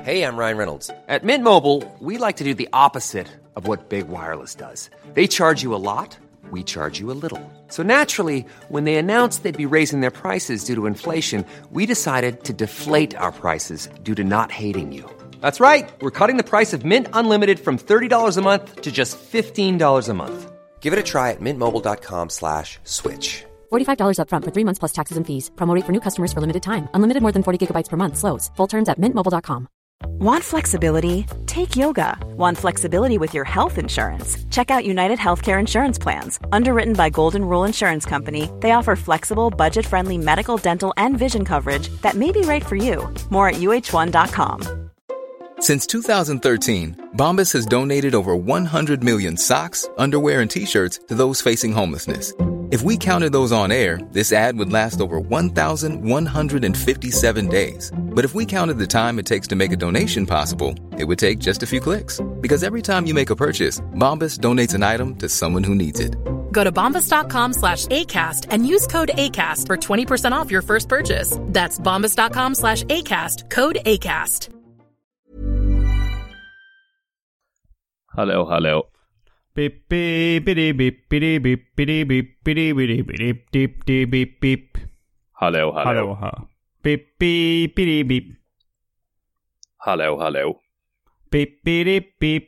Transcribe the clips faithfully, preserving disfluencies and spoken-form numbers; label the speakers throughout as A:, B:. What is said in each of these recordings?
A: Hey, I'm Ryan Reynolds. At Mint Mobile, we like to do the opposite of what Big Wireless does. They charge you a lot, we charge you a little. So naturally, when they announced they'd be raising their prices due to inflation, we decided to deflate our prices due to not hating you. That's right. We're cutting the price of Mint Unlimited from thirty dollars a month to just fifteen dollars a month. Give it a try at mintmobile.com slash switch.
B: forty-five dollars up front for three months plus taxes and fees. Promo rate for new customers for limited time. Unlimited more than forty gigabytes per month slows. Full terms at mint mobile dot com.
C: Want flexibility? Take yoga. Want flexibility with your health insurance? Check out United Healthcare Insurance Plans. Underwritten by Golden Rule Insurance Company, they offer flexible, budget-friendly medical, dental, and vision coverage that may be right for you. More at U H one dot com.
D: Since two thousand thirteen, Bombas has donated over one hundred million socks, underwear, and T-shirts to those facing homelessness. If we counted those on air, this ad would last over one thousand one hundred fifty-seven days. But if we counted the time it takes to make a donation possible, it would take just a few clicks. Because every time you make a purchase, Bombas donates an item to someone who needs it.
E: Go to bombas.com slash ACAST and use code ACAST for twenty percent off your first purchase. That's bombas.com slash ACAST, code ACAST.
F: Hallå, hallå.
G: Bip bip bip bip bip bip bip bip bip bip bip bip bip.
F: Hallå, hallå.
G: Hallå, hallå. Bip bip bip bip.
F: Hallå, hallå.
G: Bip bip bip.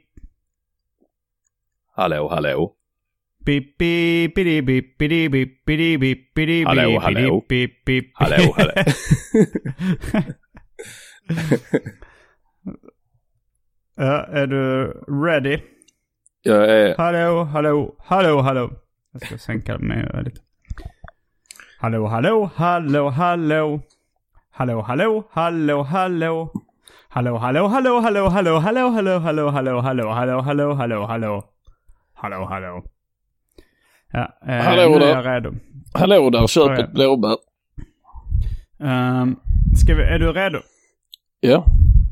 F: Hallå, hallå.
G: Bip bip bip bip bip bip bip bip bip.
F: Hallå, hallå.
G: Bip bip.
F: Hallå, hallå.
G: Ja, är du ready?
F: Jag är...
G: Hallå, hallå, hallå, hallå. Jag ska sänka mig lite. Hallå, hallå, hallå, hallå. Hallå, hallå, hallå, hallå. Hallå, hallå, hallå, hallå, hallå, hallå, hallå, hallå, hallå, hallå, hallå, hallå, hallå, hallå. Hallå, hallå. Ja, eh,
F: hallå
G: nu är
F: där.
G: jag redo.
F: Hallå där, köp ett blåbär.
G: Um, ska vi, är du redo?
F: Ja.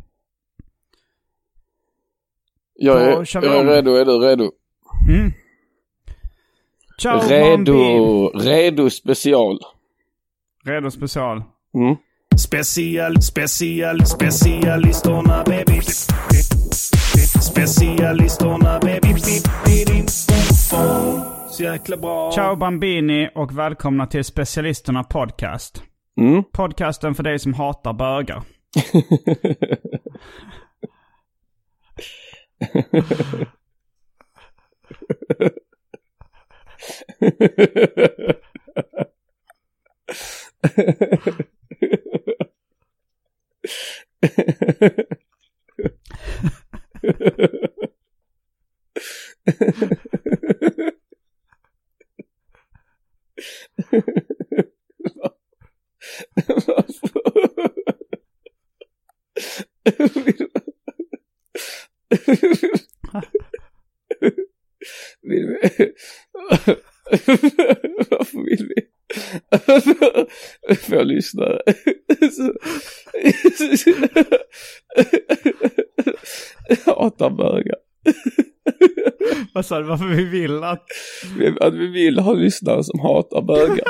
F: Jag är, jag är redo, är du redo?
G: Mm. Ciao,
F: redo,
G: Bambi.
F: redo special.
G: Redo special.
F: Mm.
H: Special, special, specialisterna baby. Specialisterna baby. Så jäkla bra.
G: Ciao Bambini och välkomna till Specialisterna podcast.
F: Mm.
G: Podcasten för dig som hatar bögar.
F: Vill vi? Varför vill vi? Får jag lyssna? Jag hatar bögar.
G: Vad sa du? Varför vi vill att...
F: Att vi vill ha lyssnare som hatar bögar.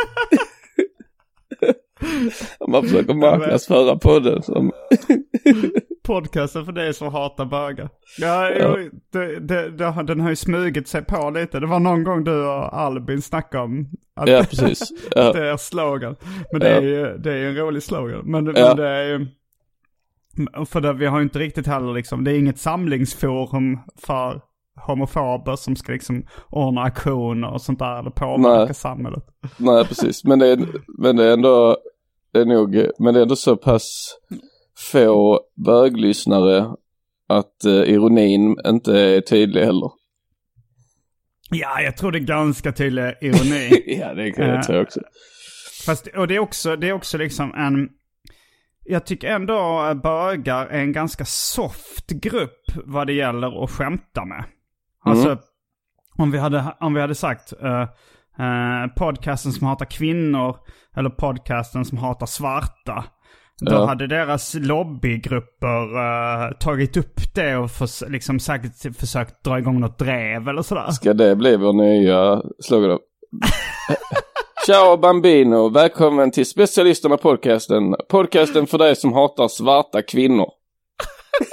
F: Man försöker marknadsföra podden som...
G: Podcasten för dig som hatar bögar. Ja, ja. Jo, det, det, det, den har ju smugit sig på lite. Det var någon gång du och Albin snackade om att,
F: ja, precis. Ja.
G: att det är slogan. Men det är ju det är en rolig slogan. Men,
F: ja.
G: men det är ju... För det, vi har ju inte riktigt heller liksom... Det är inget samlingsforum för homofober som ska liksom ordna aktioner och sånt där. Eller påverka Nej. samhället.
F: Nej, precis. Men det är, men det är ändå... Det är nog... Men det är ändå så pass... få böglyssnare att eh, ironin inte är tydlig heller.
G: Ja, jag tror det är ganska tydlig ironi.
F: Ja, det kan jag säga också.
G: Fast, och det är också, det är också liksom en... Jag tycker ändå bögar är en ganska soft grupp vad det gäller att skämta med. Alltså, mm. om, vi hade, om vi hade sagt uh, uh, podcasten som hatar kvinnor eller podcasten som hatar svarta, då ja. hade deras lobbygrupper uh, tagit upp det och för, liksom säkert försökt dra igång något drev eller sådär.
F: Ska det bli vår nya slogan? Ciao Bambino, välkommen till Specialisterna podcasten. Podcasten för dig som hatar svarta kvinnor.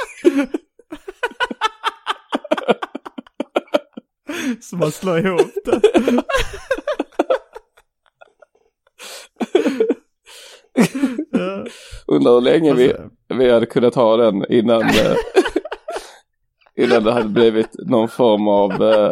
G: Så man slår ihop det.
F: Ja. Undrar hur länge vi, vi hade kunnat ha den innan, eh, innan det hade blivit någon form av... Eh,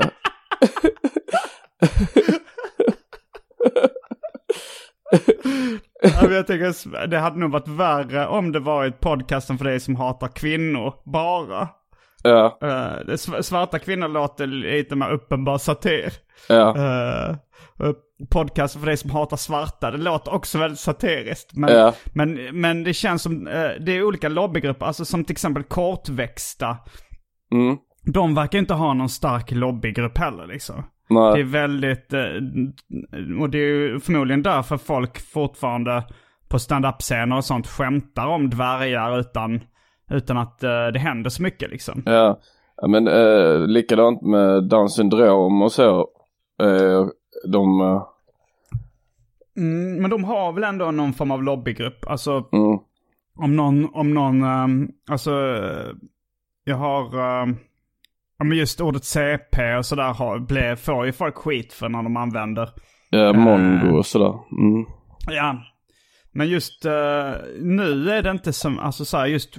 G: Ja, jag tänker, det hade nog varit värre om det var ett podcasten för dig som hatar kvinnor bara.
F: Ja.
G: Uh, det svarta kvinnor låter lite mer uppenbar satir.
F: Ja.
G: Uh, podcasten för dig som hatar svarta, det låter också väldigt satiriskt. Men,
F: ja.
G: men, men det känns som, uh, det är olika lobbygrupper, alltså som till exempel kortväxta.
F: Mm.
G: De verkar inte ha någon stark lobbygrupp heller liksom.
F: Nej.
G: Det är väldigt, och det är ju förmodligen därför folk fortfarande på stand-up-scener och sånt skämtar om dvärgar utan, utan att uh, det händer så mycket liksom.
F: Ja, ja men uh, likadant med Down syndrom och så. Uh, de... Uh...
G: Mm, men de har väl ändå någon form av lobbygrupp. Alltså,
F: mm.
G: om någon, om någon, um, alltså, jag har... Um, Ja, men just ordet C P och sådär har, blev, får ju folk skit för när de använder.
F: Ja, mongo uh, och sådär. Mm.
G: Ja, men just uh, nu är det inte som, alltså såhär just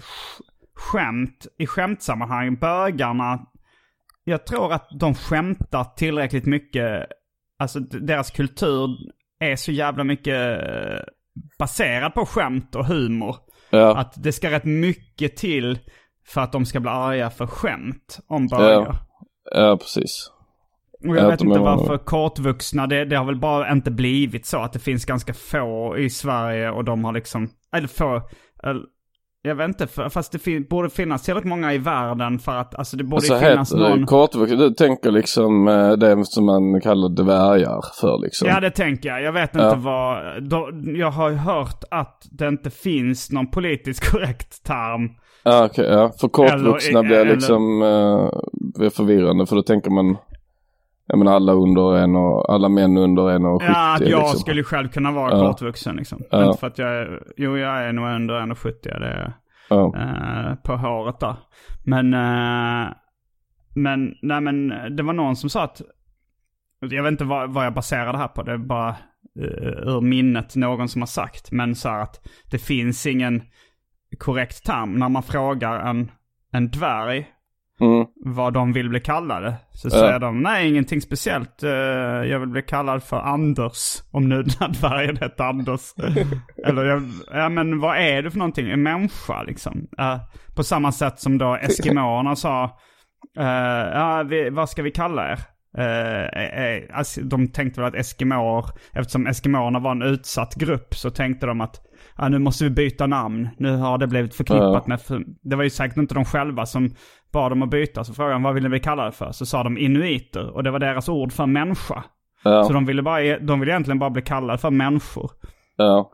G: skämt, i skämtsammanhang, bögarna, jag tror att de skämtar tillräckligt mycket, alltså deras kultur är så jävla mycket baserad på skämt och humor.
F: Ja.
G: Att det ska rätt mycket till för att de ska bli arga för skämt om bögar.
F: Ja, ja precis.
G: Och jag, jag vet inte varför någon... kortvuxna, det, det har väl bara inte blivit så att det finns ganska få i Sverige och de har liksom, eller få, eller, jag vet inte, för, fast det fin, borde finnas tillräckligt många i världen för att, alltså det borde alltså, finnas
F: heter
G: någon...
F: Det, kortvuxna, du tänker liksom det som man kallar dvärgar för liksom.
G: Ja, det tänker jag. Jag vet inte ja. vad, då, jag har hört att det inte finns någon politiskt korrekt term.
F: Ja, okej, okay, ja. För kortvuxna eller, blir eller, liksom uh, förvirrande, för då tänker man, jag menar alla under en och alla män under en och sjuttio.
G: Ja, att jag
F: liksom.
G: skulle själv kunna vara ja. kortvuxen liksom. Ja. Inte för att jag är, jo jag är nog under en och sjuttio, det är ja. uh, på håret där. Men, uh, men, nej men det var någon som sa att, jag vet inte vad, vad jag baserar det här på, det är bara uh, ur minnet någon som har sagt, men så att det finns ingen korrekt term när man frågar en, en dvärg mm. vad de vill bli kallade, så säger ja. de nej, ingenting speciellt, uh, jag vill bli kallad för Anders, om nu den här dvärgen heter Anders. Eller jag, ja men vad är du för någonting, en människa liksom, uh, på samma sätt som då eskimoerna sa uh, ja, vi, vad ska vi kalla er? Uh, eh, alltså, de tänkte väl att eskimoer, eftersom eskimoerna var en utsatt grupp, så tänkte de att ja, nu måste vi byta namn. Nu har det blivit förknippat uh. med... För, det var ju säkert inte de själva som bad dem att byta. Så frågade de, vad ville vi kalla det för? Så sa de inuiter. Och det var deras ord för människa. Uh. Så de ville, bara, de ville egentligen bara bli kallade för människor.
F: Ja.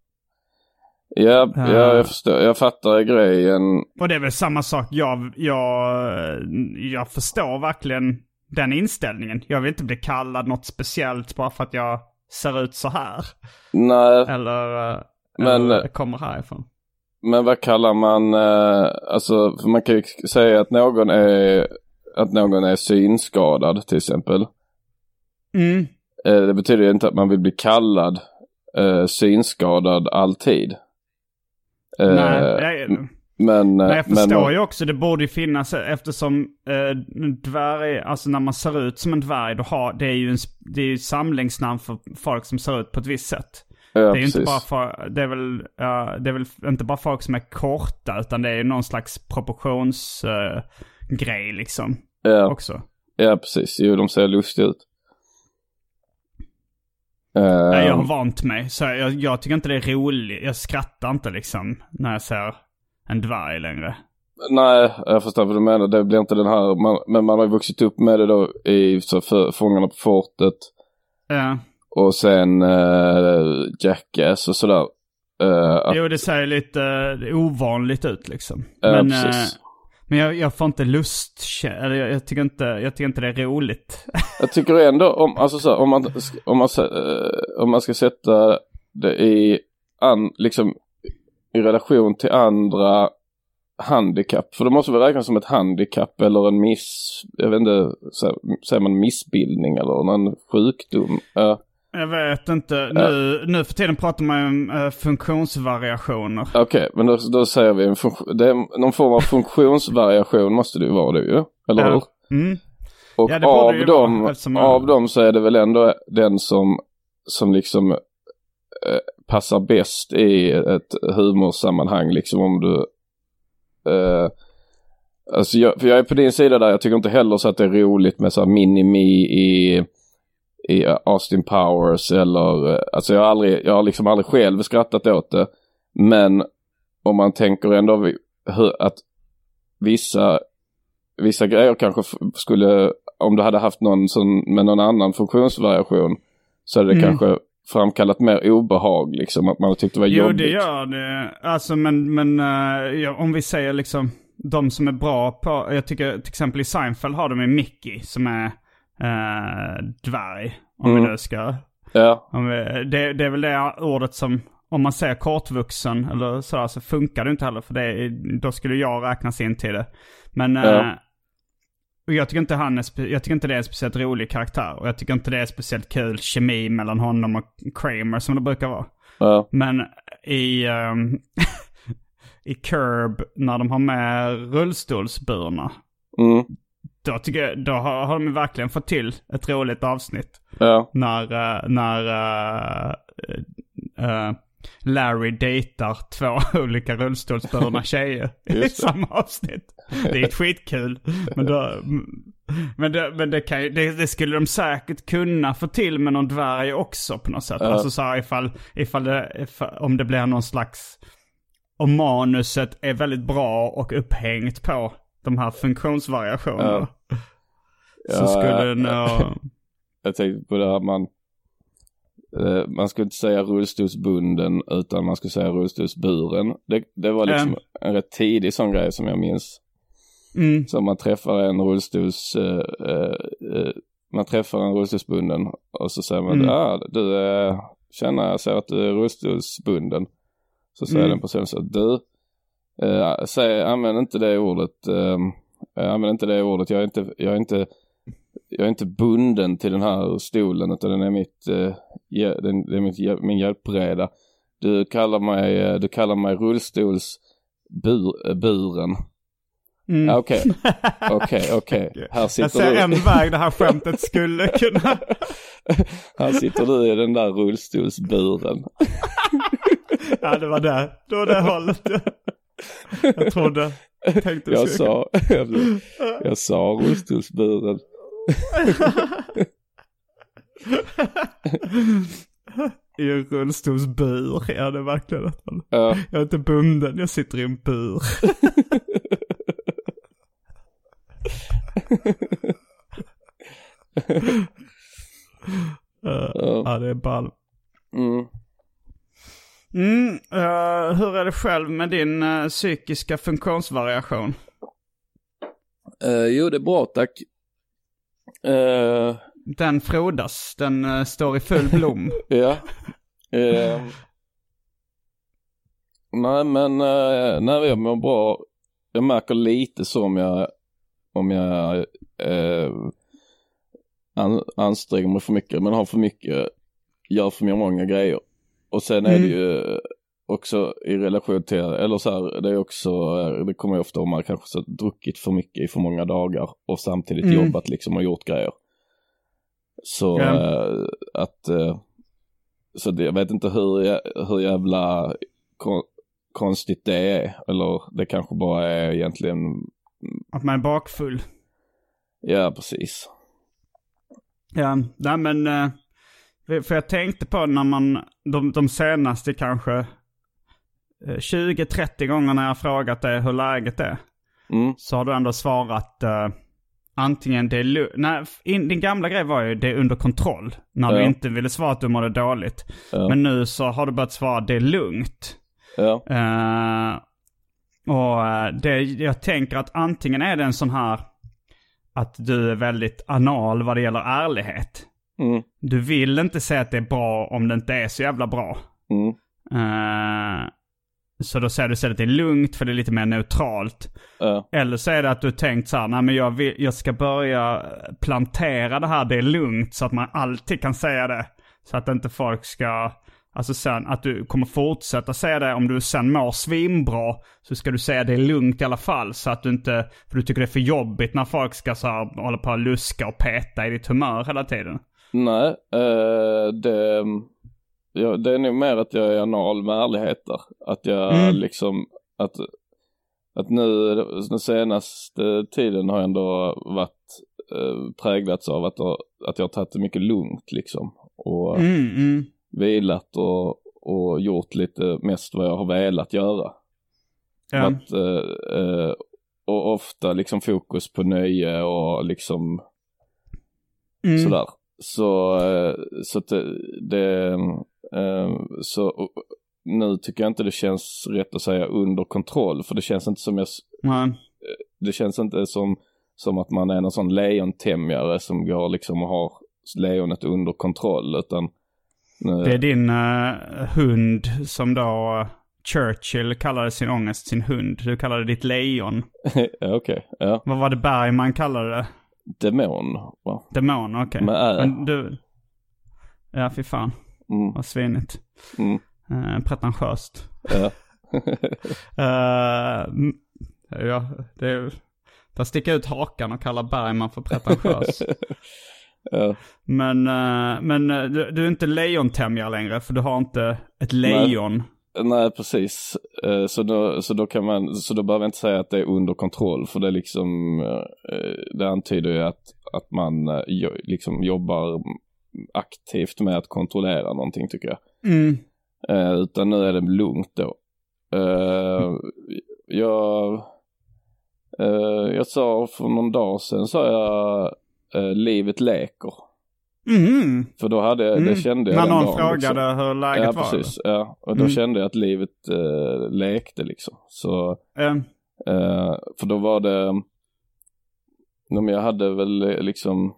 F: Ja, uh. ja jag förstår. Jag fattar grejen.
G: Och det är väl samma sak. Jag, jag, jag förstår verkligen den inställningen. Jag vill inte bli kallad något speciellt bara för att jag ser ut så här.
F: Nej.
G: Eller...
F: Men
G: det kommer härifrån.
F: Men vad kallar man eh, alltså, för man kan ju säga att någon är att någon är synskadad till exempel.
G: Mm.
F: Eh, det betyder inte att man vill bli kallad eh, synskadad alltid.
G: Eh, Nej, jag, men, men jag förstår men, ju också, det borde ju finnas, eftersom eh, dvärg, alltså när man ser ut som en dvärg, då har, det är ju en, det är ju samlingsnamn för folk som ser ut på ett visst sätt. Ja, det är ju inte bara för, det är väl, uh, det är väl inte bara folk som är korta, utan det är ju någon slags proportionsgrej uh, liksom.
F: Ja.
G: Också.
F: Ja, precis. Jo, de ser lustiga ut.
G: Uh, Nej, jag har vant mig, så jag, jag tycker inte det är roligt. Jag skrattar inte liksom när jag ser en dvärg längre.
F: Nej, jag förstår vad du menar. Det blir inte den här, man, men man har ju vuxit upp med det då i så för, Fångarna på fortet.
G: Ja. Uh.
F: Och sen uh, Jackass och sådär. Uh, att...
G: Jo, det ser lite uh, ovanligt ut liksom.
F: Ja,
G: men
F: uh,
G: men jag, jag får inte lust, eller jag, jag tycker inte jag tycker inte det är roligt.
F: Jag tycker ändå om alltså så om man om man uh, om man ska sätta det i an, liksom i relation till andra handikapp. För det måste väl räknas som ett handikapp eller en miss, jag vet inte, så, säger man missbildning eller någon sjukdom? Uh.
G: Jag vet inte. Nu, uh. nu för tiden pratar man om uh, funktionsvariationer.
F: Okej, okay, men då, då säger vi en funktion, det är någon form av funktionsvariation måste det ju vara det ju, eller hur? Uh. Mm. Och ja, av, dem, vara, av dem så är det väl ändå den som, som liksom eh, passar bäst i ett humorsammanhang, liksom om du eh, alltså jag, för jag är på din sida där, jag tycker inte heller så att det är roligt med så här mini-me i, i Austin Powers eller, alltså jag har aldrig, jag har liksom aldrig själv skrattat åt det, men om man tänker ändå hur, att vissa vissa grejer kanske skulle, om du hade haft någon som, med någon annan funktionsvariation, så hade det mm. kanske framkallat mer obehag, liksom, att man tyckte det var
G: jo,
F: jobbigt.
G: Jo, det gör det. Alltså, men, men uh, ja, om vi säger liksom, de som är bra på, jag tycker till exempel i Seinfeld har de en Mickey som är uh, dvärg, om mm. vi nu ska.
F: Ja.
G: Om vi, det, det är väl det ordet som, om man säger kortvuxen eller sådär, så funkar det inte heller, för det, då skulle jag räknas in till det. Men ja. uh, och jag tycker inte han är spe- jag tycker inte det är en speciellt rolig karaktär, och jag tycker inte det är speciellt kul kemi mellan honom och Kramer som det brukar vara.
F: Ja.
G: Men i um, i Curb, när de har med rullstolsburna,
F: mm.
G: då tycker jag, då har, har de verkligen fått till ett roligt avsnitt.
F: Ja.
G: När uh, när uh, uh, Larry dejtar två olika rullstolsburna tjejer i samma avsnitt. Det är skitkul. Men, då, men, det, men det, kan, det, det skulle de säkert kunna få till med någon dvärg också på något sätt. Uh. Alltså så här, ifall, ifall det, ifall, om det blir någon slags, om manuset är väldigt bra och upphängt på de här funktionsvariationerna. Uh. Så ja, skulle det nog...
F: Jag tänkte på det här, man man skulle inte säga rullstolsbunden utan man skulle säga rullstolsburen. Det, det var liksom mm. en rätt tidig sån grej som jag minns.
G: Mm.
F: Så man träffar en rullstols uh, uh, man träffar en rullstolsbunden och så säger man, mm. ah, du uh, känner jag ser att du är rullstolsbunden. Så säger mm. den personen så, du uh, säg, använd inte det ordet uh, använd inte det ordet, jag är inte, jag är inte jag är inte bunden till den här stolen, utan den är mitt, uh, ja, den, det är mitt, min hjälpbräda. Du kallar mig, uh, du kallar mig rullstolsburen.
G: Mm.
F: Okej, okej, okej. Här sitter
G: jag ser
F: du.
G: En väg det här skämtet skulle kunna.
F: Här sitter du i den där rullstolsburen.
G: Ja, det var det. Det var det hållet. Jag, jag trodde. Tänkte
F: jag sa, jag, jag sa rullstolsburen.
G: I en rullstolsbur. Ja, det är verkligen att man,
F: ja.
G: Jag är inte bunden, jag sitter i en bur. uh, ja. ja, det är ball.
F: Mm.
G: Mm, uh, hur är det själv med din uh, psykiska funktionsvariation?
F: Uh, jo, det är bra, tack. Uh...
G: Den frodas, den uh, står i full blom.
F: Ja. Uh... Nej, men uh, när jag mår bra, jag märker lite så om jag om jag uh, an, anstränger mig för mycket, men har för mycket, gör för många grejer. Och sen är mm. det ju också i relation till, eller så här, det är också, det kommer ju ofta om man kanske så druckit för mycket i för många dagar och samtidigt mm. jobbat liksom och gjort grejer. Så ja. äh, att äh, så det, jag vet inte hur, hur jävla kon, konstigt det är, eller det kanske bara är egentligen
G: att man är bakfull.
F: Ja, precis.
G: Ja, nej men äh... för jag tänkte på när man de, de senaste kanske tjugo trettio gånger när jag frågat dig hur läget är,
F: mm.
G: så har du ändå svarat uh, antingen det är lu- nej, in, din gamla grej var ju det är under kontroll när ja. Du inte ville svara att du mådde dåligt, ja. Men nu så har du börjat svara det är lugnt.
F: Ja.
G: Uh, och det, jag tänker att antingen är det en sån här att du är väldigt anal vad det gäller ärlighet.
F: Mm.
G: Du vill inte säga att det är bra om det inte är så jävla bra.
F: Mm.
G: Uh, så då säger du istället att det är lugnt för det är lite mer neutralt.
F: Uh.
G: Eller så är det att du tänkt så här, nej men jag, vill, jag ska börja plantera det här, det är lugnt, så att man alltid kan säga det. Så att inte folk ska, alltså sen att du kommer fortsätta säga det, om du sen mår svinbra så ska du säga det är lugnt i alla fall. Så att du inte, för du tycker det är för jobbigt när folk ska så här, hålla på att luska och peta i ditt humör hela tiden.
F: Nej, uh, det... Ja, det är nog mer att jag är anal med ärligheter. Att jag mm. liksom, att, att nu den senaste tiden har jag ändå varit eh, präglats av att, att jag har tagit det mycket lugnt liksom. Och
G: mm, mm.
F: vilat och, och gjort lite mest vad jag har velat göra.
G: Ja.
F: Att, eh, eh, och ofta liksom fokus på nöje och liksom mm. sådär. Så, eh, så att det... det Um, så nu tycker jag inte det känns rätt att säga under kontroll, för det känns inte som jag
G: Nej.
F: det känns inte som som att man är en sån lejontämjare som går liksom och har lejonet under kontroll, utan uh,
G: det är din uh, hund som då Churchill kallade sin ångest sin hund. Du kallade ditt lejon.
F: Ja, okej. Okay. Ja.
G: Vad var det Bergman kallade det?
F: Demon. Va?
G: Demon, okej. Okay. Men du... Ja, fy fan.
F: Mm.
G: Vad svinigt.
F: Mm.
G: Uh, pretentiöst.
F: Ja.
G: uh, ja, det är... Där sticker ut hakan och kallar Bergman för pretentiös.
F: Ja.
G: Men, uh, men uh, du, du är inte lejontämjare längre, för du har inte ett lejon.
F: Nej. Nej, precis. Uh, så, då, så då kan man, så då behöver jag inte säga att det är under kontroll, för det är liksom, uh, det antyder ju att, att man uh, jo, liksom jobbar aktivt med att kontrollera någonting, tycker jag.
G: Mm.
F: Uh, utan nu är det lugnt då. Uh, mm. Jag uh, jag sa för någon dag sedan sa jag uh, livet leker.
G: Mm.
F: För då hade jag,
G: mm.
F: det kände jag
G: när
F: den
G: någon
F: dagen,
G: frågade
F: liksom.
G: Hur läget
F: ja,
G: var.
F: Precis, ja, och då
G: mm.
F: kände jag att livet uh, lekte liksom. Så
G: mm.
F: uh, för då var det om jag hade väl liksom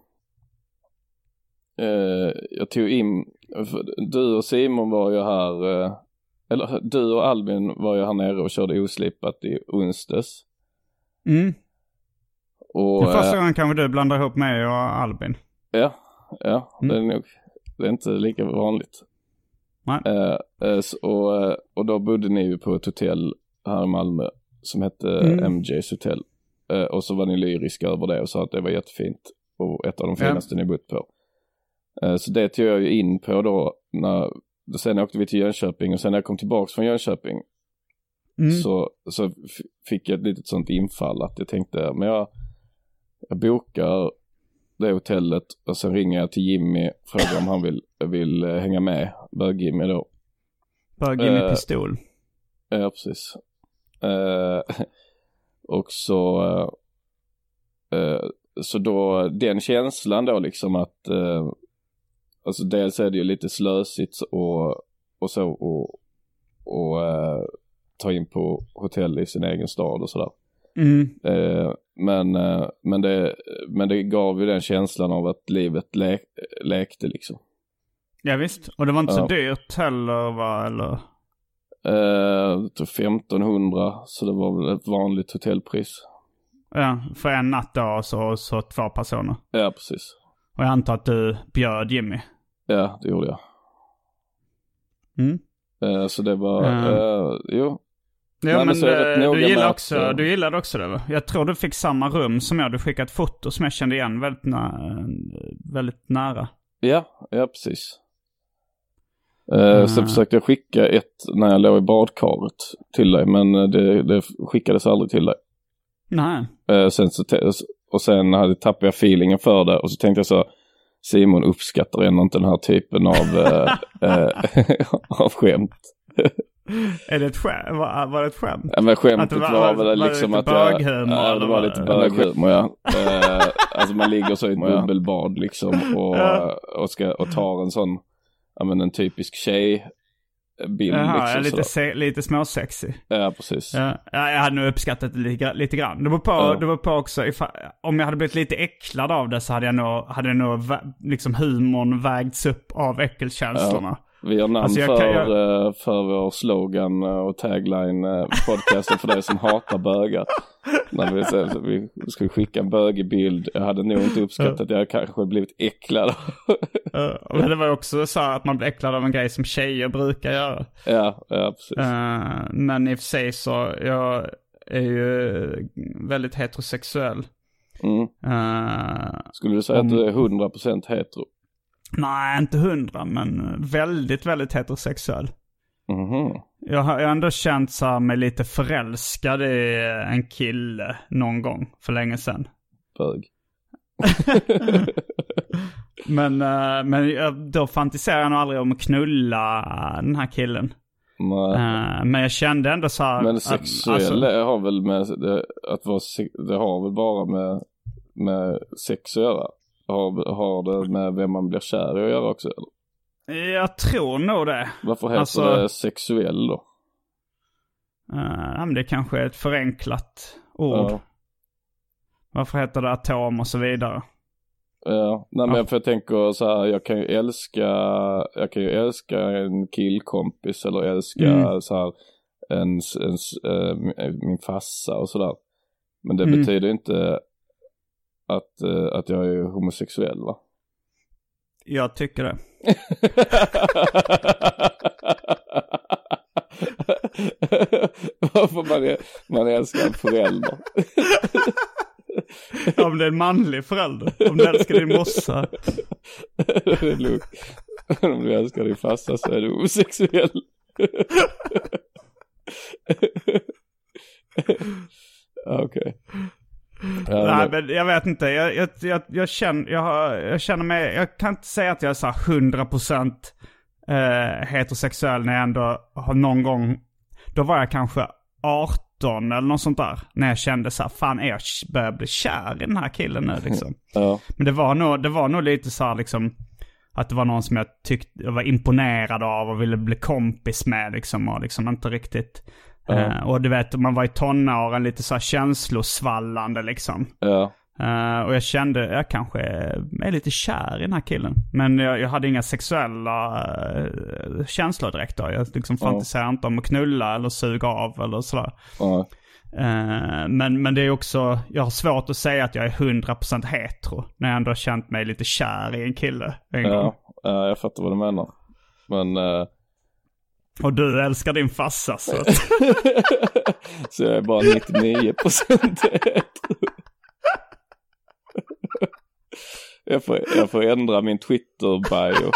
F: Uh, jag tog in, du och Simon var ju här, uh, eller du och Albin var ju här nere och körde oslipat i onsdags.
G: Mm.
F: Och,
G: det första
F: uh,
G: gången kanske du blandar ihop mig och Albin.
F: Ja, ja,
G: mm.
F: det är nog, det är inte lika vanligt.
G: Nej.
F: Uh, uh, och, uh, och då bodde ni ju på ett hotell här i Malmö som hette mm. M J's hotell. Uh, och så var ni lyriska över det och sa att det var jättefint och ett av de finaste ja. ni bott på. Så det tog jag ju in på då, när, sen åkte vi till Jönköping, och sen när jag kom tillbaka från Jönköping mm. så, så f- fick jag ett litet sånt infall att jag tänkte, men jag, jag bokar det hotellet och sen ringer jag till Jimmy, frågar om han vill, vill hänga med, bög Jimmy då.
G: Bög Jimmy uh, pistol.
F: Ja, precis. Uh, och så uh, så då, den känslan då liksom att uh, alltså dels är det ju lite slösigt och, och så och, och uh, ta in på hotell i sin egen stad och sådär.
G: Mm.
F: Uh, men, uh, men, det, men det gav ju den känslan av att livet le- lekte liksom.
G: Ja visst, och det var inte så
F: ja.
G: dyrt heller va, eller?
F: Uh, femtonhundra, så det var väl ett vanligt hotellpris.
G: Ja, för en natt då så, så två personer.
F: Ja, precis.
G: Och jag antar att du bjöd Jimmy.
F: Ja, det gjorde jag.
G: Mm.
F: Uh, så det var, uh, uh, jo.
G: Ja, Nej, men, men du, gillar också, att, uh, du gillade också det va? Jag tror du fick samma rum som jag. Du skickade ett foto som jag kände igen väldigt, nä- väldigt nära.
F: Ja, ja precis. Uh, uh. Så försökte jag skicka ett när jag låg i badkaret till dig, men det, det skickades aldrig till dig.
G: Nej.
F: Uh, sen så te- och sen hade tappade jag feelingen för det, och så tänkte jag så, Simon uppskattar ändå inte den här typen av uh, av skämt.
G: Är det ett skämt? Var, var det ett skämt?
F: Ja, men skämtet var, var väl
G: var
F: liksom
G: det
F: att jag...
G: Ja,
F: det var lite böghumor, ja. uh, alltså man ligger så i ett bubbelbad liksom och, ja. och, ska, och tar en sån, ja men en typisk tjej bild.
G: Jaha,
F: liksom,
G: lite, se, lite småsexy.
F: Ja, precis.
G: Ja, jag hade nog uppskattat det lite, lite grann. Det var på, ja. det var på också, ifall, om jag hade blivit lite äcklad av det så hade jag nog, hade nog liksom humorn vägts upp av äckelkänslorna.
F: Vi har namn alltså för, jag... för vår slogan och tagline podcasten för dig som hatar bögar. När vi, så, vi skulle skicka en bögig bild. Jag hade nog inte uppskattat att jag kanske blivit äcklad.
G: Men det var också så att man blir äcklad av en grej som tjejer brukar göra.
F: Ja, ja precis.
G: Uh, men i och för sig så jag är ju väldigt heterosexuell.
F: Mm.
G: Uh,
F: skulle du säga om... att du är hundra procent hetero?
G: Nej, inte hundra, men väldigt, väldigt heterosexuell.
F: Mm-hmm.
G: Jag har ändå känt så här mig lite förälskad i en kille någon gång för länge sedan.
F: Bög.
G: men, men då fantiserar jag nog aldrig om att knulla den här killen.
F: Nej.
G: Men jag kände ändå så här...
F: Men sexuell alltså, har väl med det, att vara, det har väl bara med, med sex att göra. Har, har det med vem man blir kär i att göra också, eller?
G: Jag tror nog det.
F: Varför heter alltså, det sexuell då?
G: Uh, men det kanske är ett förenklat ord. Ja. Varför heter det atom och så vidare?
F: Ja, nej, men ja. För jag tänker så här, jag kan ju älska jag kan ju älska en killkompis eller älska mm. så här en, en, en, min farsa och sådär. Men det mm. betyder inte att, att jag är homosexuell, va?
G: Jag tycker det.
F: Varför man, är, man älskar en förälder?
G: Om det är en manlig förälder. Om du älskar din morsa.
F: Det är lugnt. Om du älskar din farsa så är du homosexuell. Okej. Okay.
G: Ja, nej, men jag vet inte. Jag, jag, jag, jag, känner, jag, har, jag känner mig... Jag kan inte säga att jag är så här hundra procent eh, heterosexuell när jag ändå har någon gång... Då var jag kanske arton eller något sånt där. När jag kände så här, fan är jag börjar bli kär i den här killen nu liksom.
F: Ja.
G: Men det var, nog, det var nog lite så här liksom... Att det var någon som jag tyckte jag var imponerad av och ville bli kompis med liksom. Och liksom inte riktigt... Mm. Uh, och du vet, man var i tonåren lite så här känslosvallande liksom.
F: Ja.
G: Uh, och jag kände, jag kanske är lite kär i den här killen. Men jag, jag hade inga sexuella uh, känslor direkt då. Jag liksom fantiserade mm. inte om att knulla eller suga av eller sådär.
F: Mm.
G: Uh, men, men det är också, jag har svårt att säga att jag är hundra procent hetero. När jag ändå har känt mig lite kär i en kille en
F: ja.
G: gång.
F: Ja, jag fattar vad du menar. Men... Uh...
G: Och du älskar din farsa så att...
F: Så jag är bara nittionio procent jag, får, jag får ändra min Twitter-bio.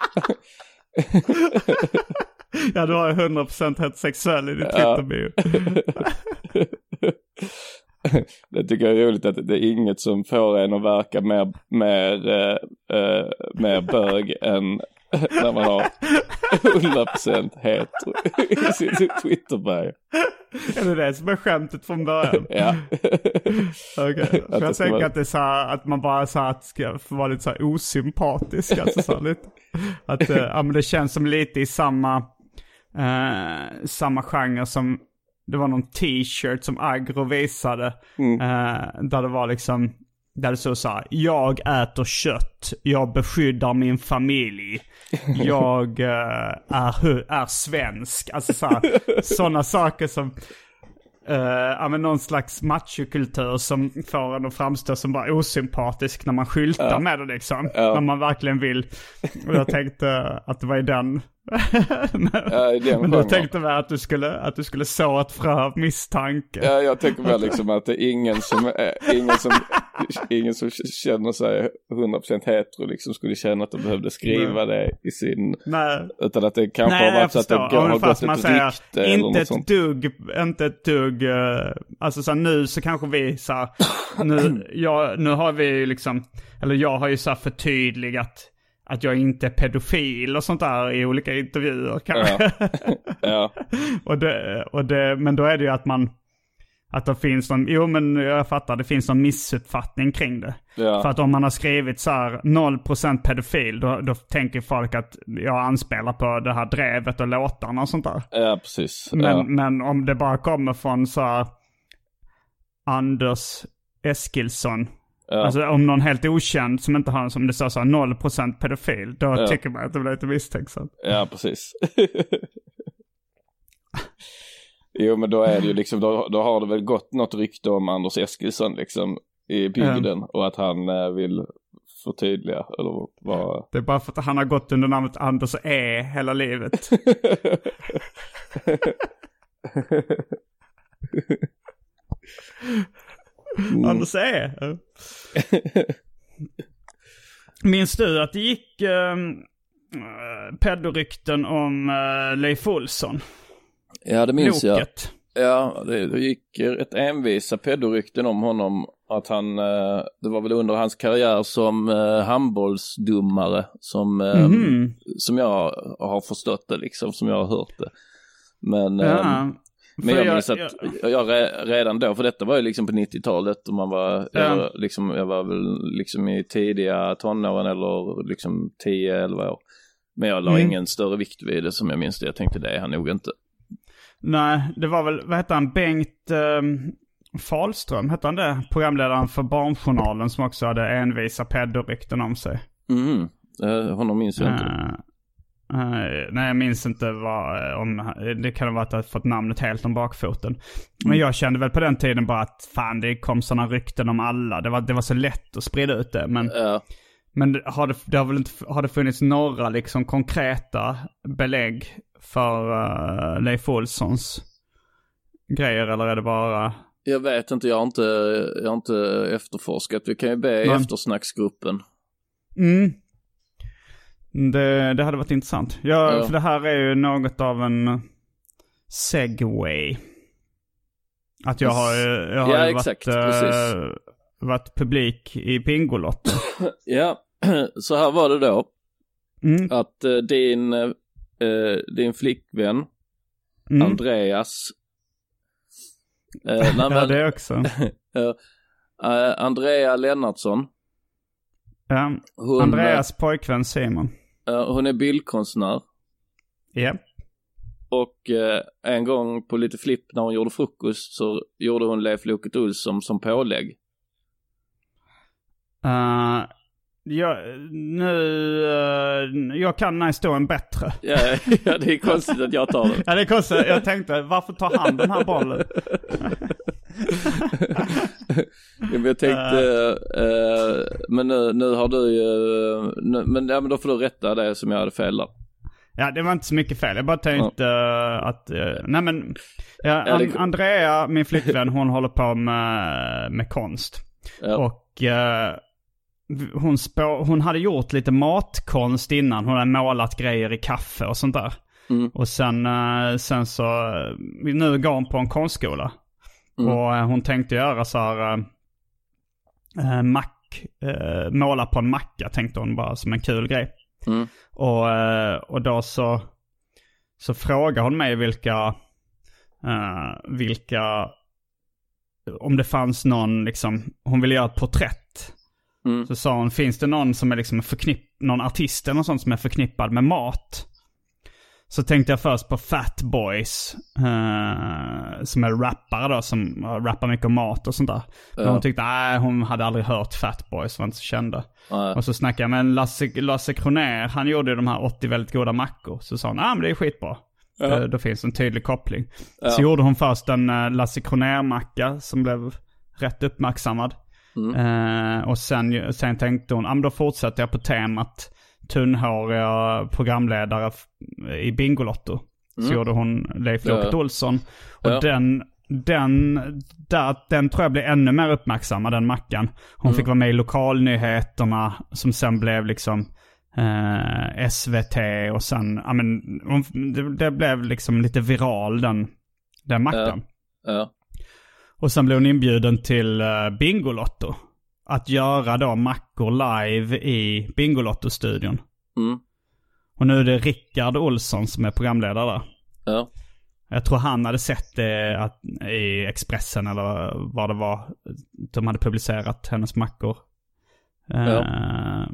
G: Ja, du har hundra procent heterosexuell i din Twitter-bio.
F: Det tycker jag är roligt att det är inget som får en att verka mer, mer, äh, mer bög än när man har hundra procent hetero i sin Twitter-bio.
G: Är det det som är skämtet från början?
F: Ja.
G: Okej. Okay. För jag tänker vara... att det är så här, att man bara så här, att ska vara lite så här osympatisk. Alltså så här lite. Att äh, ja, men det känns som lite i samma, äh, samma genre som det var någon t-shirt som Agro visade. Mm. Äh, där det var liksom... Där det så så här, jag äter kött, jag beskyddar min familj, jag uh, är, är svensk. Alltså så här, sådana saker som, uh, ja men någon slags machokultur som får en att framstå som bara osympatisk när man skyltar ja. med det liksom. Ja. När man verkligen vill. Och jag tänkte att det var i den... men
F: ja,
G: men du tänkte väl att du skulle att du skulle så ett frö av misstanke.
F: Ja, jag tänker väl liksom att det är ingen som är, ingen som ingen som känner sig hundra procent hetero liksom skulle känna att de behövde skriva Nej. det i sin
G: Nej.
F: utan att det kanske Nej, har varit så att det går, har gått ett säger, rykte eller
G: inte ett
F: sånt.
G: dugg inte ett dugg uh, alltså så här, nu så kanske vi så här, nu ja, nu har vi liksom eller jag har ju så här förtydligat att jag inte är pedofil och sånt där i olika intervjuer kanske. Ja. Ja. och det, och det, men då är det ju att man att det finns någon, jo men jag fattar, det finns någon missuppfattning kring det. Ja. För att om man har skrivit så här noll procent pedofil, då, då tänker folk att jag anspelar på det här drevet och låtarna och sånt där.
F: Ja, precis.
G: Men,
F: ja.
G: men om det bara kommer från så här Anders Eskilsson Ja. Alltså om någon helt okänd som inte har, som det står så, noll procent pedofil, då ja. tycker man att det blir lite misstänksamt.
F: Ja, precis. Jo, men då är det ju liksom, då, då har det väl gått något rykte om Anders Eskilsson liksom i bygden mm. och att han äh, vill förtydliga eller vad.
G: Det är bara för att han har gått under namnet Anders E hela livet. Mm. Anders E. Minns du att det gick äh, pedorykten om äh, Leif Olsson?
F: Ja, det minns
G: Loket.
F: jag. Ja, det, det gick ett envisa pedorykten om honom. Att han, eh, det var väl under hans karriär som eh, handbollsdummare som, eh, mm. som jag har förstått det liksom, som jag har hört det. Men,
G: ja.
F: eh, men jag, jag minns att jag, jag redan då, för detta var ju liksom på nittiotalet och man var, ja. jag, var liksom, jag var väl liksom i tidiga tonåren eller liksom tio elva år. Men jag la mm. ingen större vikt vid det som jag minns det. Jag tänkte det är han nog inte.
G: Nej, det var väl, vad heter han, Bengt eh, Fahlström, hette han det? Programledaren för Barnjournalen som också hade envisa pedorykten om sig.
F: Mm, uh, honom minns jag inte.
G: Uh, uh, nej, jag minns inte vad, om, det kan ha varit att jag fått namnet helt om bakfoten. Mm. Men jag kände väl på den tiden bara att fan, det kom sådana rykten om alla. Det var, det var så lätt att sprida ut det, men... Uh. Men har det, det har väl inte, har det funnits några liksom konkreta belägg för uh, Leif Olssons grejer, eller är det bara...
F: Jag vet inte, jag har inte, jag har inte efterforskat. Vi kan ju be i eftersnacksgruppen.
G: Mm. Det, det hade varit intressant. Ja, ja. För det här är ju något av en segway. Att jag har, jag har
F: ja,
G: ju
F: exakt,
G: varit, uh, varit publik i Bingolotto.
F: Ja, så här var det då. Mm. Att uh, din, uh, din flickvän mm. Andreas
G: uh, ja, det också.
F: uh, uh, Andrea Lennartsson.
G: Ja, hon, Andreas uh, pojkvän Simon.
F: Uh, hon är bildkonstnär.
G: Ja. Yeah.
F: Och uh, en gång på lite flipp när hon gjorde frukost så gjorde hon Leif Loket Olsson som pålägg.
G: Uh, ja, nu, uh, jag kan den här historien bättre.
F: Ja, ja, det är konstigt att jag tar den.
G: Ja, det är konstigt. Jag tänkte, varför tar han den här bollen?
F: Ja, jag tänkte, uh, uh, men nu, nu har du ju, uh, men, ja, men då får du rätta det som jag hade fel där.
G: Ja, det var inte så mycket fel. Jag bara tänkte ja. uh, att, uh, nej men, ja, ja, An- Andrea, min flickvän, hon håller på med, med konst. Ja. Och uh, hon, spå- hon hade gjort lite matkonst innan. Hon hade målat grejer i kaffe och sånt där. Mm. Och sen, uh, sen så, nu går hon på en konstskola. Mm. Och uh, hon tänkte göra så här, uh, mack, uh, måla på en macka, tänkte hon bara som en kul grej. Mm. Och, och då så så frågar hon mig vilka uh, vilka om det fanns någon liksom, hon ville göra ett porträtt. Mm. Så sa hon, finns det någon som är liksom förknipp någon artist eller något sånt som är förknippad med mat? Så tänkte jag först på Fat Boys uh, som är rappare då, som rappar mycket om mat och sånt där. Men ja. Hon tyckte, nej, hon hade aldrig hört Fat Boys, var inte så kända. Ja. Och så snackade jag med Lasse, Lasse Kroner, han gjorde de här åttio väldigt goda mackor. Så sa hon, nej men det är skitbra. Ja. Det, då finns en tydlig koppling. Ja. Så gjorde hon först en uh, Lasse Kroner-macka som blev rätt uppmärksammad. Mm. Uh, och sen, sen tänkte hon, ah, men då fortsätter jag på temat tunnhåriga programledare i Bingolotto. Mm. Så gjorde hon Leif Loket ja. Olsson. Och ja. den, den, där, den tror jag blev ännu mer uppmärksammad, den mackan. Hon mm. fick vara med i lokalnyheterna som sen blev liksom eh, S V T och sen, ja men hon, det, det blev liksom lite viral den, den mackan.
F: Ja. Ja.
G: Och sen blev hon inbjuden till uh, Bingolotto. Att göra då mackor live i Bingolotto-studion. Mm. Och nu är det Rickard Olsson som är programledare där.
F: Ja.
G: Jag tror han hade sett det att, i Expressen eller vad det var. De hade publicerat hennes mackor. Ja. Uh,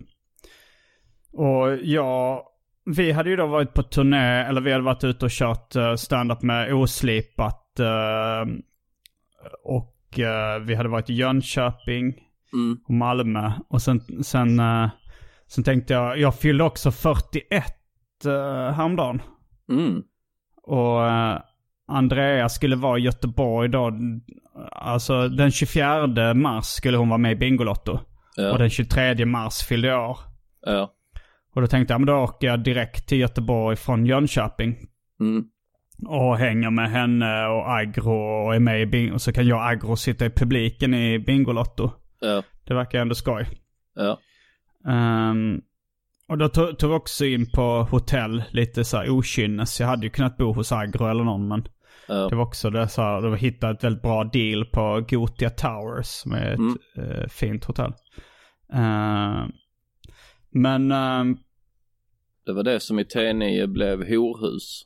G: och ja, vi hade ju då varit på turné, eller vi hade varit ute och kört uh, stand-up med Oslipat. Uh, och uh, vi hade varit i Jönköping. Mm. Och Malmö. Och sen, sen, uh, sen tänkte jag, jag fyllde också fyrtioett uh, häromdagen.
F: Mm.
G: Och uh, Andrea skulle vara i Göteborg då. Alltså den tjugofjärde mars skulle hon vara med i Bingolotto. Ja. Och den tjugotredje mars fyllde jag år.
F: Ja.
G: Och då tänkte jag, men då åker jag direkt till Göteborg från Jönköping.
F: Mm.
G: Och hänger med henne och Agro och är med i Bing. Och så kan jag och Agro sitta i publiken i Bingolotto.
F: Ja.
G: Det verkar ändå skoj.
F: Ja.
G: Um, och då tog, tog vi också in på hotell lite så här okynnes. Jag hade ju kunnat bo hos Agro eller någon, men ja. Det var också det så här, det var hittat ett väldigt bra deal på Gothia Towers som är ett mm. uh, fint hotell. Uh, men uh,
F: det var det som i T nio blev horhus.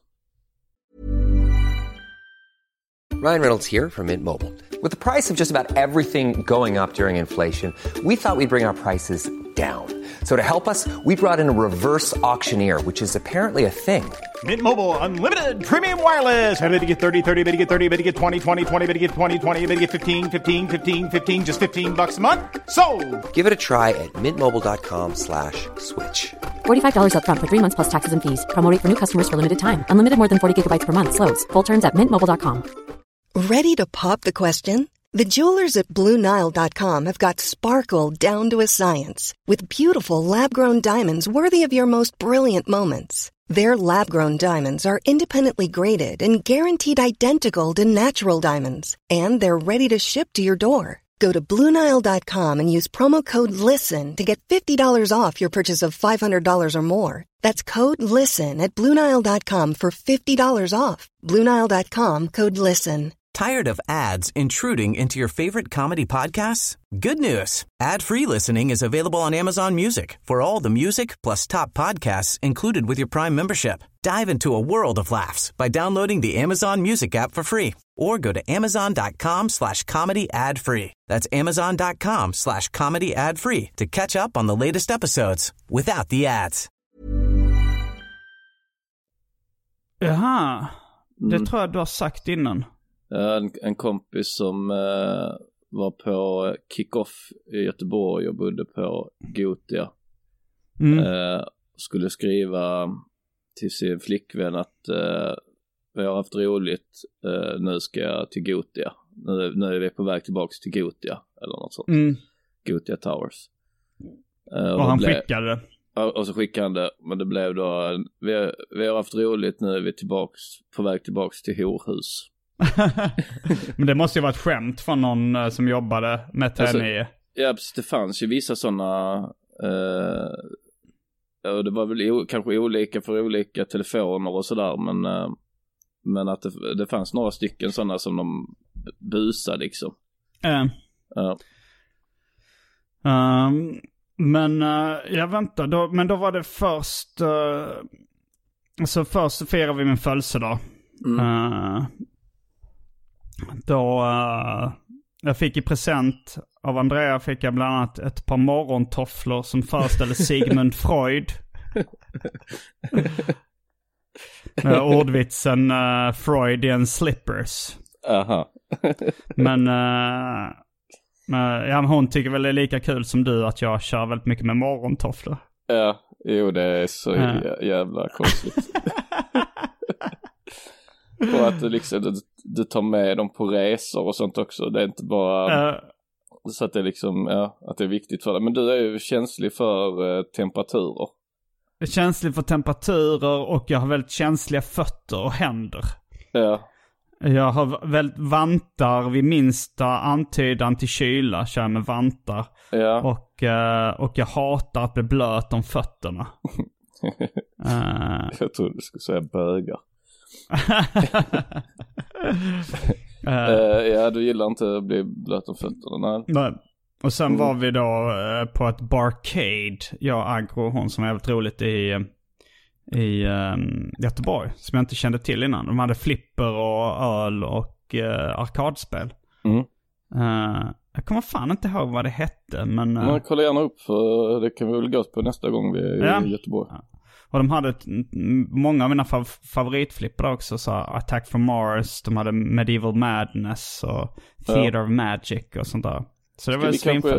A: Ryan Reynolds here from Mint Mobile. With the price of just about everything going up during inflation, we thought we'd bring our prices down. So to help us, we brought in a reverse auctioneer, which is apparently a thing.
H: Mint Mobile Unlimited Premium Wireless. How to get thirty, thirty, how to get thirty, how to get twenty, twenty, twenty, how to get twenty, twenty, how to get fifteen, fifteen, fifteen, fifteen, just fifteen bucks a month? Sold!
A: Give it a try at mintmobile.com slash switch.
B: forty-five dollars up front for three months plus taxes and fees. Promo rate for new customers for limited time. Unlimited more than forty gigabytes per month. Slows full terms at mint mobile dot com.
I: Ready to pop the question? The jewelers at Blue Nile dot com have got sparkle down to a science with beautiful lab-grown diamonds worthy of your most brilliant moments. Their lab-grown diamonds are independently graded and guaranteed identical to natural diamonds, and they're ready to ship to your door. Go to Blue Nile dot com and use promo code LISTEN to get fifty dollars off your purchase of five hundred dollars or more. That's code LISTEN at Blue Nile dot com for fifty dollars off. Blue Nile dot com, code LISTEN.
J: Tired of ads intruding into your favorite comedy podcasts? Good news. Ad-free listening is available on Amazon Music for all the music plus top podcasts included with your Prime membership. Dive into a world of laughs by downloading the Amazon Music app for free or go to amazon.com slash comedy ad free. That's amazon.com slash comedy ad free to catch up on the latest episodes without the ads.
G: Jaha, det
F: Mm.
G: tror jag du har sagt innan.
F: En, en kompis som uh, var på kick-off i Göteborg och bodde på Gothia.
G: Mm.
F: Uh, skulle skriva till sin flickvän att uh, vi har haft roligt, uh, nu ska jag till Gothia. Nu, nu är vi på väg tillbaka till Gothia eller något sånt.
G: Mm.
F: Gothia Towers.
G: Uh, och, och han blev, skickade det.
F: Och, och så skickade han det, men det blev då vi har, vi har haft roligt, nu är vi tillbaks, på väg tillbaks till horhus.
G: Men det måste ju vara ett skämt från någon uh, som jobbade med T nio.
F: Alltså, ja, precis, det fanns ju vissa sådana uh, och det var väl o- kanske olika för olika telefoner och sådär, men, uh, men att det, det fanns några stycken sådana som de busade liksom.
G: Uh.
F: Ja.
G: Um, men uh, jag väntar, då, men då var det först uh, alltså först så firar vi min födelsedag. Mm. Uh, Då uh, jag fick i present av Andrea fick jag bland annat ett par morgontofflor som föreställde Sigmund Freud. Med ordvitsen uh, Freudian slippers.
F: Aha.
G: Men uh, uh, ja, hon tycker väl det är lika kul som du att jag kör väldigt mycket med morgontofflor.
F: Ja, jo det är så uh. jävla konstigt. Och att du liksom du, du tar med dem på resor och sånt också. Det är inte bara uh, så att det är liksom ja, att det är viktigt för dig. Men du är ju känslig för uh, temperaturer.
G: Jag är känslig för temperaturer och jag har väldigt känsliga fötter och händer.
F: Ja.
G: Jag har väldigt vantar vid minsta antydan till kyla, kör med vantar.
F: Ja.
G: Och, uh, och jag hatar att bli blöt om fötterna. uh,
F: jag tror du skulle säga bögar.
G: uh,
F: uh, ja, du gillar inte att bli blöt om fötterna, nej.
G: nej. Och sen mm. var vi då uh, på ett barcade, jag och Agro, hon som är väldigt roligt i, i um, Göteborg, som jag inte kände till innan. De hade flipper och öl och uh, arkadspel.
F: Mm.
G: Uh, jag kommer fan inte ihåg vad det hette, men... Uh,
F: man kollar gärna upp, för det kan vi väl gå på nästa gång vi är
G: ja.
F: i Göteborg.
G: Ja. Och de hade ett, många av mina fav- favoritflippar också, så Attack from Mars, de hade Medieval Madness och Theater ja. of Magic och sånt där. Så det
F: ska
G: var svinfett.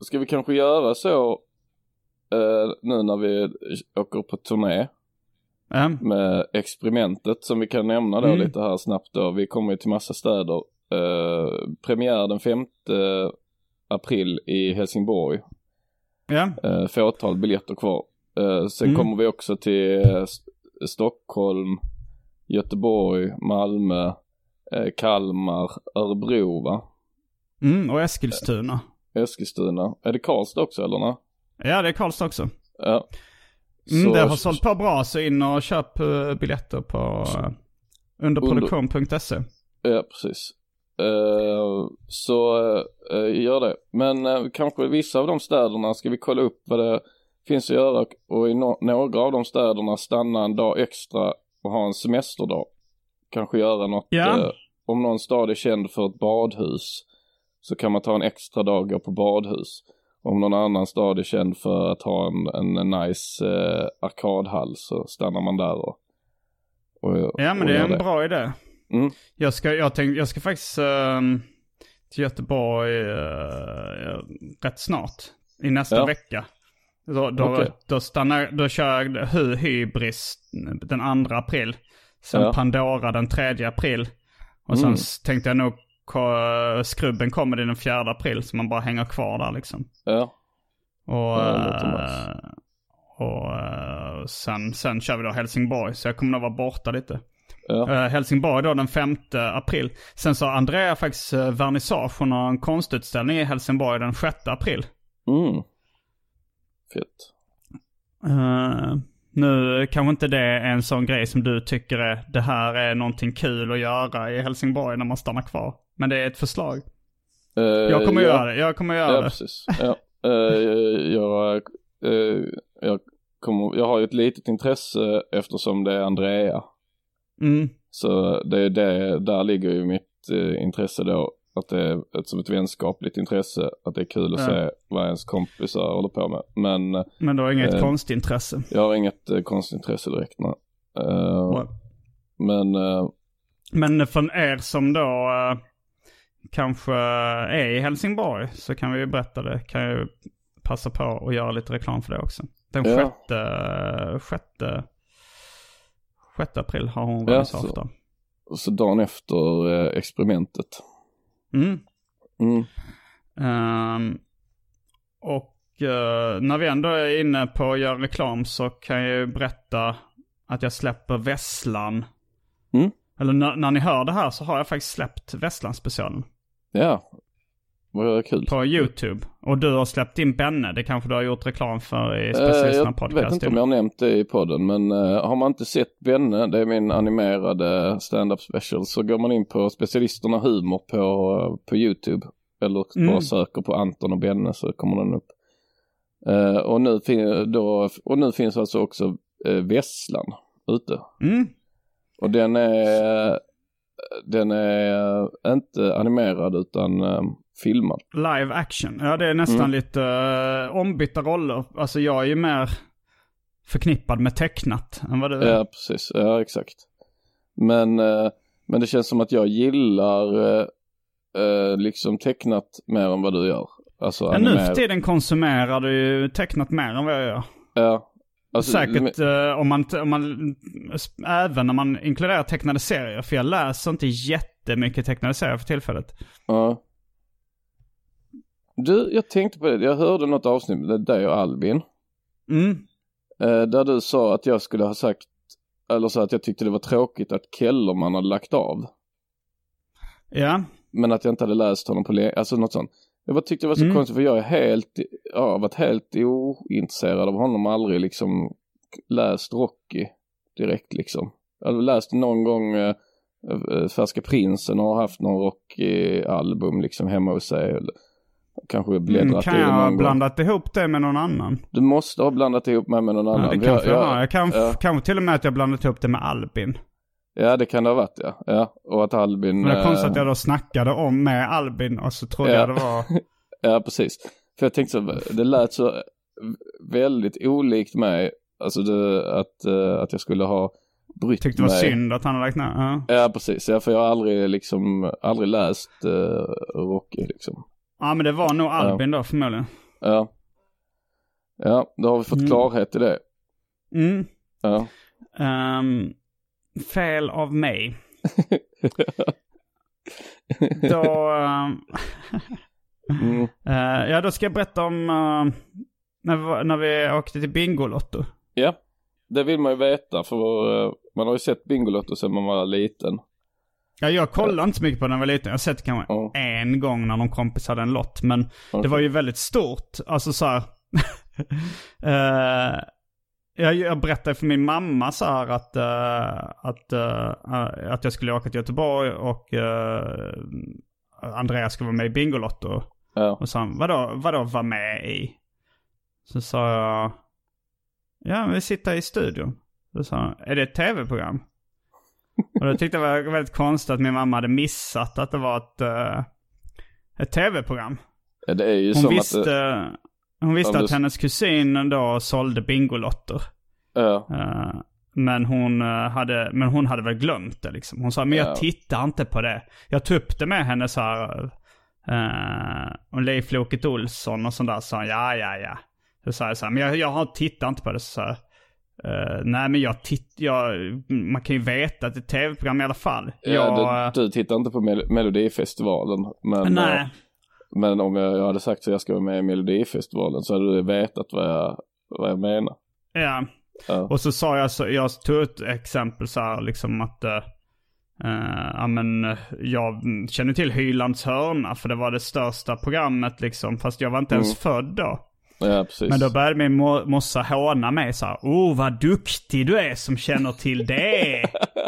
F: ska vi kanske göra så uh, nu när vi åker på turné mm. med experimentet som vi kan nämna då mm. lite här snabbt då. Vi kommer ju till massa städer. Uh, premiär den femte april i Helsingborg. Ja. Uh, fåtal biljetter kvar. Uh, sen mm. kommer vi också till uh, Stockholm, Göteborg, Malmö, uh, Kalmar, Örebro va?
G: Mm, och Eskilstuna.
F: Uh, Eskilstuna. Är det Karlstad också eller nej?
G: Ja, det är Karlstad också.
F: Ja.
G: Mm, så, det har sålt på bra, så in och köp uh, biljetter på uh, underproduktion punkt se.
F: Ja, precis. Uh, så uh, gör det. Men uh, kanske vissa av de städerna ska vi kolla upp vad det finns att göra, och i no- några av de städerna stanna en dag extra och ha en semesterdag. Kanske göra något. Ja. Uh, om någon stad är känd för ett badhus så kan man ta en extra dag och gå på badhus. Om någon annan stad är känd för att ha en, en nice uh, arkadhall så stannar man där och, och
G: ja, men
F: och
G: det är en
F: det.
G: bra idé.
F: Mm.
G: Jag ska, jag tänkte, jag ska faktiskt uh, till Göteborg uh, rätt snart. I nästa ja. vecka. Då, då, okay. då, stannar, då kör jag Hy- Hybris den andra april. Sen ja. Pandora den tredje april. Och sen mm. tänkte jag nog Skrubben kommer den fjärde april. Så man bara hänger kvar där liksom.
F: Ja.
G: Och, ja, uh, och uh, sen, sen kör vi då Helsingborg. Så jag kommer nog vara borta lite. Ja. Uh, Helsingborg då den femte april. Sen så Andrea faktiskt uh, vernissage och en konstutställning i Helsingborg den sjätte april.
F: Mm. Fett.
G: Uh, nu kanske inte det är en sån grej som du tycker är det här är någonting kul att göra i Helsingborg när man stannar kvar. Men det är ett förslag. Uh, jag kommer
F: ja.
G: göra det. Jag kommer göra
F: ja,
G: det.
F: Precis. Ja, uh, jag, uh, jag, kommer, jag har ju ett litet intresse eftersom det är Andrea.
G: Mm.
F: Så det är det, där ligger ju mitt uh, intresse då. Att det är ett, som ett vänskapligt intresse. Att det är kul att ja. se vad ens kompisar håller på med. Men,
G: Men du har inget eh, konstintresse?
F: Jag har inget eh, konstintresse direkt. Uh, wow. Men uh,
G: Men för er som då uh, kanske är i Helsingborg så kan vi ju berätta det. Kan ju passa på att göra lite reklam för det också. Den ja. sjätte, sjätte, sjätte april har hon varit så ofta.
F: Och så dagen efter eh, experimentet.
G: Mm.
F: Mm.
G: Um, och uh, när vi ändå är inne på att göra reklam så kan jag ju berätta att jag släpper Vesslan.
F: Mm.
G: Eller n- när ni hör det här så har jag faktiskt släppt Vesslan-specialen.
F: Ja, vad kul.
G: På YouTube. Och du har släppt in Benne. Det kanske du har gjort reklam för i Specialisterna uh, podcast.
F: Jag vet inte om jag har nämnt det i podden. Men uh, har man inte sett Benne, det är min animerade stand-up special, så går man in på Specialisterna Humor på, uh, på YouTube. Eller mm. bara söker på Anton och Benne så kommer den upp. Uh, och, nu fin- då, och nu finns alltså också uh, Vesslan ute.
G: Mm.
F: Och den är, den är inte animerad utan uh, filmad.
G: Live action. Ja, det är nästan mm. lite uh, ombytta roller. Alltså jag är ju mer förknippad med tecknat än vad du är.
F: Ja, precis. Ja, exakt. Men, uh, men det känns som att jag gillar uh, uh, liksom tecknat mer än vad du gör. Alltså,
G: ja, nu för tiden konsumerar du ju tecknat mer än vad jag gör.
F: Ja. Alltså,
G: säkert men... uh, om, man, om man även när man inkluderar tecknade serier. För jag läser inte jättemycket tecknade serier för tillfället.
F: Ja. Du, jag tänkte på det. Jag hörde något avsnitt med dig och Albin.
G: Mm.
F: Uh, där du sa att jag skulle ha sagt, eller så att jag tyckte det var tråkigt att Kellerman hade lagt av.
G: Ja.
F: Men att jag inte hade läst honom på le- alltså något sånt. Jag bara tyckte det var så mm. konstigt för jag är helt, ja, varit helt ointresserad av honom, aldrig liksom läst Rocky direkt liksom. Jag har läst någon gång äh, Färska Prinsen och har haft någon Rocky-album liksom hemma hos sig. Eller, kanske bläddrat
G: mm, kan
F: i
G: jag ha
F: gång.
G: blandat ihop det med någon annan?
F: Du måste ha blandat ihop mig med någon annan.
G: Ja, det kanske jag, jag, jag kan,
F: ja.
G: Kanske till och med att jag blandat ihop det med Albin.
F: Ja, det kan det ha varit, ja. ja. Och att Albin...
G: Men det är konstigt att jag då snackade om med Albin och så trodde
F: ja.
G: jag det var...
F: Ja, precis. För jag tänkte så, det lät så väldigt olikt mig. Alltså det, att, att jag skulle ha brytt mig.
G: Tyckte det var synd att han hade lagt ner. Ja,
F: ja precis. Ja, för jag har aldrig liksom, aldrig läst uh, Rocky liksom.
G: Ja, men det var nog Albin ja. då förmodligen.
F: Ja. Ja, då har vi fått mm. klarhet i det.
G: Mm.
F: Ja.
G: Um, fel av mig. Då... Um, mm. uh, ja, då ska jag berätta om uh, när, vi, när vi åkte till Bingolotto.
F: Ja, det vill man ju veta. För uh, man har ju sett Bingolotto sedan man var liten.
G: Ja, jag kollade uh. inte så mycket på när jag var liten. Jag har sett kanske uh. en gång när någon kompis hade en lott. Men okay. det var ju väldigt stort. Alltså så här... uh, jag, jag berättade för min mamma så här att, uh, att, uh, att jag skulle åka till Göteborg och uh, Andreas skulle vara med i Bingolotto.
F: Ja.
G: Och sa, vadå, vadå var med i? Så sa jag, ja, vi sitter i studion. Så sa han, är det ett tv-program? Och då tyckte jag det var väldigt konstigt att min mamma hade missat att det var ett, uh, ett tv-program.
F: Ja, det är ju
G: hon
F: som
G: visste,
F: att det...
G: Hon visste
F: du...
G: att hennes kusin då sålde Bingolotter.
F: Ja.
G: Uh, men, hon, uh, hade, men hon hade väl glömt det liksom. Hon sa, men jag ja. tittar inte på det. Jag tog upp det med henne så här. Uh, och Leif Loket Olsson och sånt där. Så ja, ja, ja. Så sa jag så här, men jag, jag har tittat inte på det. Så uh, nej, men jag tittar, man kan ju veta att det är ett tv-program i alla fall.
F: Ja,
G: jag,
F: du, du tittar inte på Mel- Melodifestivalen. Men,
G: nej.
F: Uh, men om jag, jag hade sagt att jag ska vara med i Melodifestivalen så hade du vetat vad jag, vad jag menar.
G: Ja. ja. Och så sa jag, så, jag tog ett exempel så här liksom att uh, uh, ja, men, jag känner till Hylands hörna för det var det största programmet liksom, fast jag var inte mm. ens född då.
F: Ja, precis.
G: Men då började min mo- mossa håna mig så här, oh vad duktig du är som känner till det.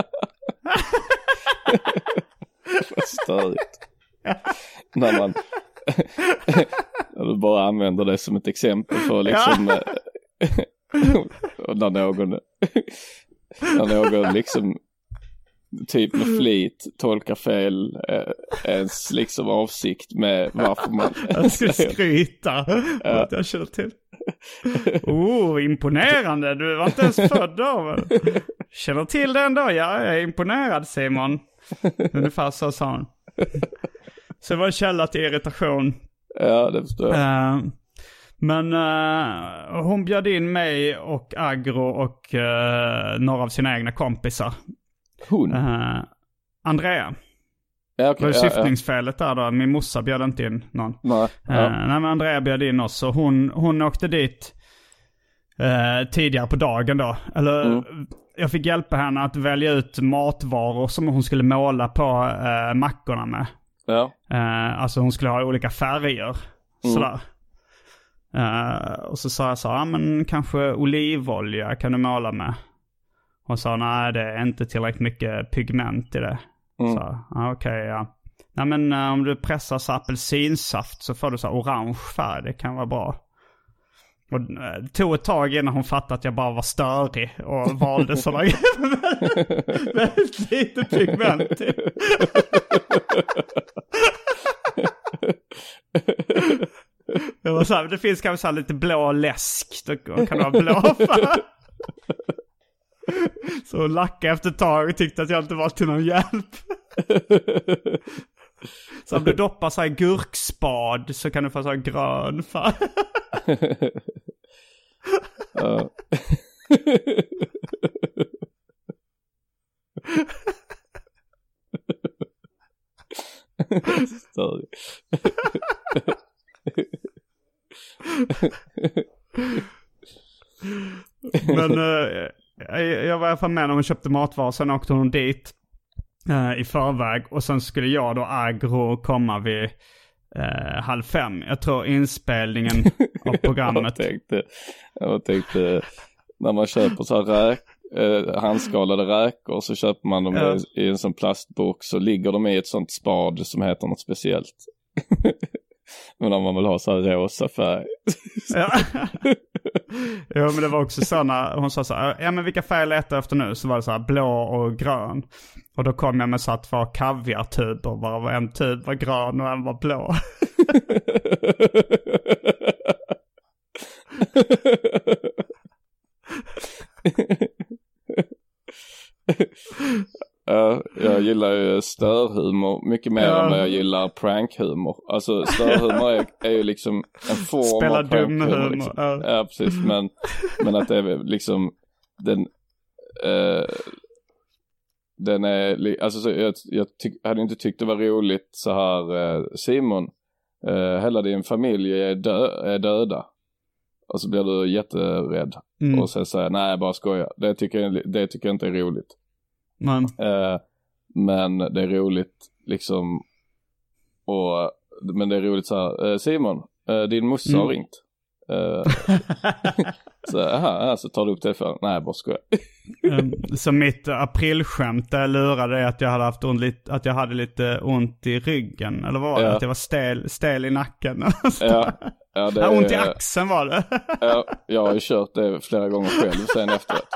F: Vad störigt. När man när du bara använder det som ett exempel för liksom ja. Och när någon när någon liksom typ med flit tolkar fel eh, ens liksom avsikt med varför man
G: jag ska skryta ja. att jag känner till. Oh, imponerande. Du var inte ens född då. Men känner till det ändå. Ja, jag är imponerad, Simon. Ungefär så sa han. Så det var en källa till irritation.
F: Ja, det förstår jag.
G: Uh, men uh, hon bjöd in mig och Agro och uh, några av sina egna kompisar.
F: Hon?
G: Uh, Andrea.
F: Ja, okay,
G: det var
F: ja,
G: syftningsfelet ja. där då. Min morsa bjöd inte in någon.
F: Nej, ja.
G: uh, nej men Andrea bjöd in oss. Och hon, hon åkte dit uh, tidigare på dagen då. Eller... Mm. Jag fick hjälpa henne att välja ut matvaror som hon skulle måla på uh, mackorna med.
F: Ja.
G: Uh, alltså hon skulle ha olika färger. Mm. Sådär. Uh, och så sa jag så, ja men kanske olivolja kan du måla med. Hon sa, nej det är inte tillräckligt mycket pigment i det. Mm. Så, ja, okej okay, ja. Nej men uh, om du pressar så apelsinsaft så får du så orange färg, det kan vara bra. Och det tog ett tag innan hon fattade att jag bara var störig och valde sådana väldigt lite pigment. Jag var så här, det finns kanske så här lite blå läsk. Då kan det vara blå för. Så hon lackade efter ett tag och tyckte att jag inte var till någon hjälp. Så om du doppar så här gurkspad så kan du få så här grön färg.
F: Ja. Större.
G: Men uh, jag var i alla fall med när hon köpte matvaror. Sen åkte hon dit uh, i förväg. Och sen skulle jag då Agro komma vid uh, halv fem. Jag tror inspelningen av programmet.
F: jag tänkte, jag tänkte när man köper så här räk, uh, handskalade räkor så köper man dem ja. i en sån plastbox. Så ligger de i ett sånt spad som heter något speciellt. Men om man vill ha så här rosa färg.
G: Ja. Ja, men det var också så när hon sa så här, ja men vilka färger letar efter nu? Så var det så här blå och grön. Och då kom jag med så att två kaviartuber, varav en tub var grön och en var blå.
F: Ja, jag gillar ju störhumor mycket mer ja. än vad jag gillar prankhumor. Alltså störhumor är, är ju liksom en form
G: Spela
F: av prankhumor.
G: Liksom.
F: Ja. ja, precis. Men, men att det är liksom den... Uh, den är... Alltså så, jag, jag tyck, hade inte tyckt det var roligt så här uh, Simon, uh, hela din familj är, dö, är döda. Och så blir du jätterädd. Mm. Och så säger nej, bara skoja. Det tycker jag, det tycker jag inte är roligt.
G: Men,
F: uh, men det är roligt liksom. Och, men det är roligt så här. Uh, Simon, uh, din morsa mm. har ringt. Uh, så aha, så tar du upp telefonen. Nej, bara skoja.
G: um, Så mitt aprilskämt där jag lurade är att jag hade haft ont, att jag hade lite ont i ryggen. Eller vad var det? Ja. Att jag var stel, stel i nacken.
F: Ja. Ja, det
G: ja, ont i axeln var det.
F: Ja, jag har ju kört det flera gånger själv sen efteråt.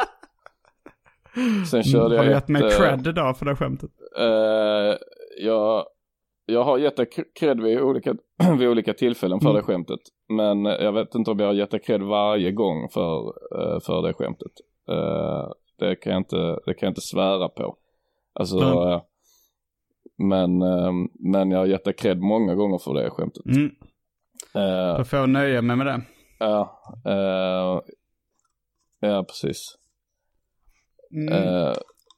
F: Sen körde
G: mm,
F: jag
G: Har du gett mig
F: ett,
G: cred idag för det skämtet?
F: Uh, jag, jag har gett dig cred vid olika, vid olika tillfällen för mm. det skämtet. Men jag vet inte om jag har gett dig cred varje gång för, uh, för det skämtet. Uh, det, kan jag inte, det kan jag inte svära på. Alltså, mm. uh, men, uh, men jag har gett dig cred många gånger för det skämtet.
G: Mm. Uh, du får nöja mig med det.
F: Ja, uh, ja precis.
G: Mm.
F: Uh,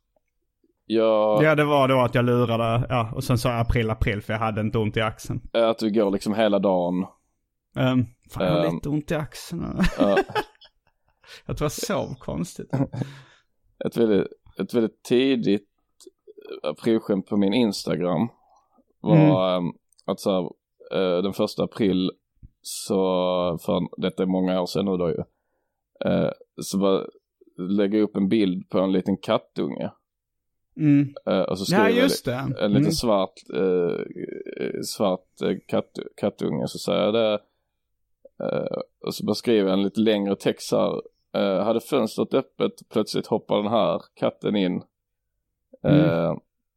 F: jag,
G: ja, det var då att jag lurade. Ja, och sen sa jag april, april för jag hade inte ont i axeln.
F: Att du går liksom hela dagen.
G: Um, fan, jag har um, lite ont i axeln. Uh, jag tror jag sov konstigt.
F: Ett väldigt, ett väldigt tidigt aprilskämt på min Instagram var mm. um, att så här, Uh, den första april så, för detta är många år sedan nu då ju, uh, så var, lägger jag upp en bild på en liten kattunge.
G: Mm.
F: Uh, och så skriver
G: ja, just det.
F: jag en
G: mm.
F: liten svart uh, svart uh, katt, kattunge, så säger jag det uh, och så bara skriver jag en lite längre text här. Uh, hade fönstret öppet, plötsligt hoppar den här katten in. Uh, mm.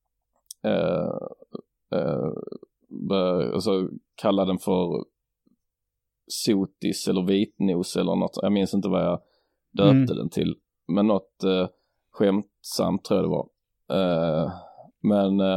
F: uh, uh, och så kallar den för sotis eller vitnos eller något. Jag minns inte vad jag döpte mm. den till. Men något eh, skämtsamt tror jag det var. Eh, men eh,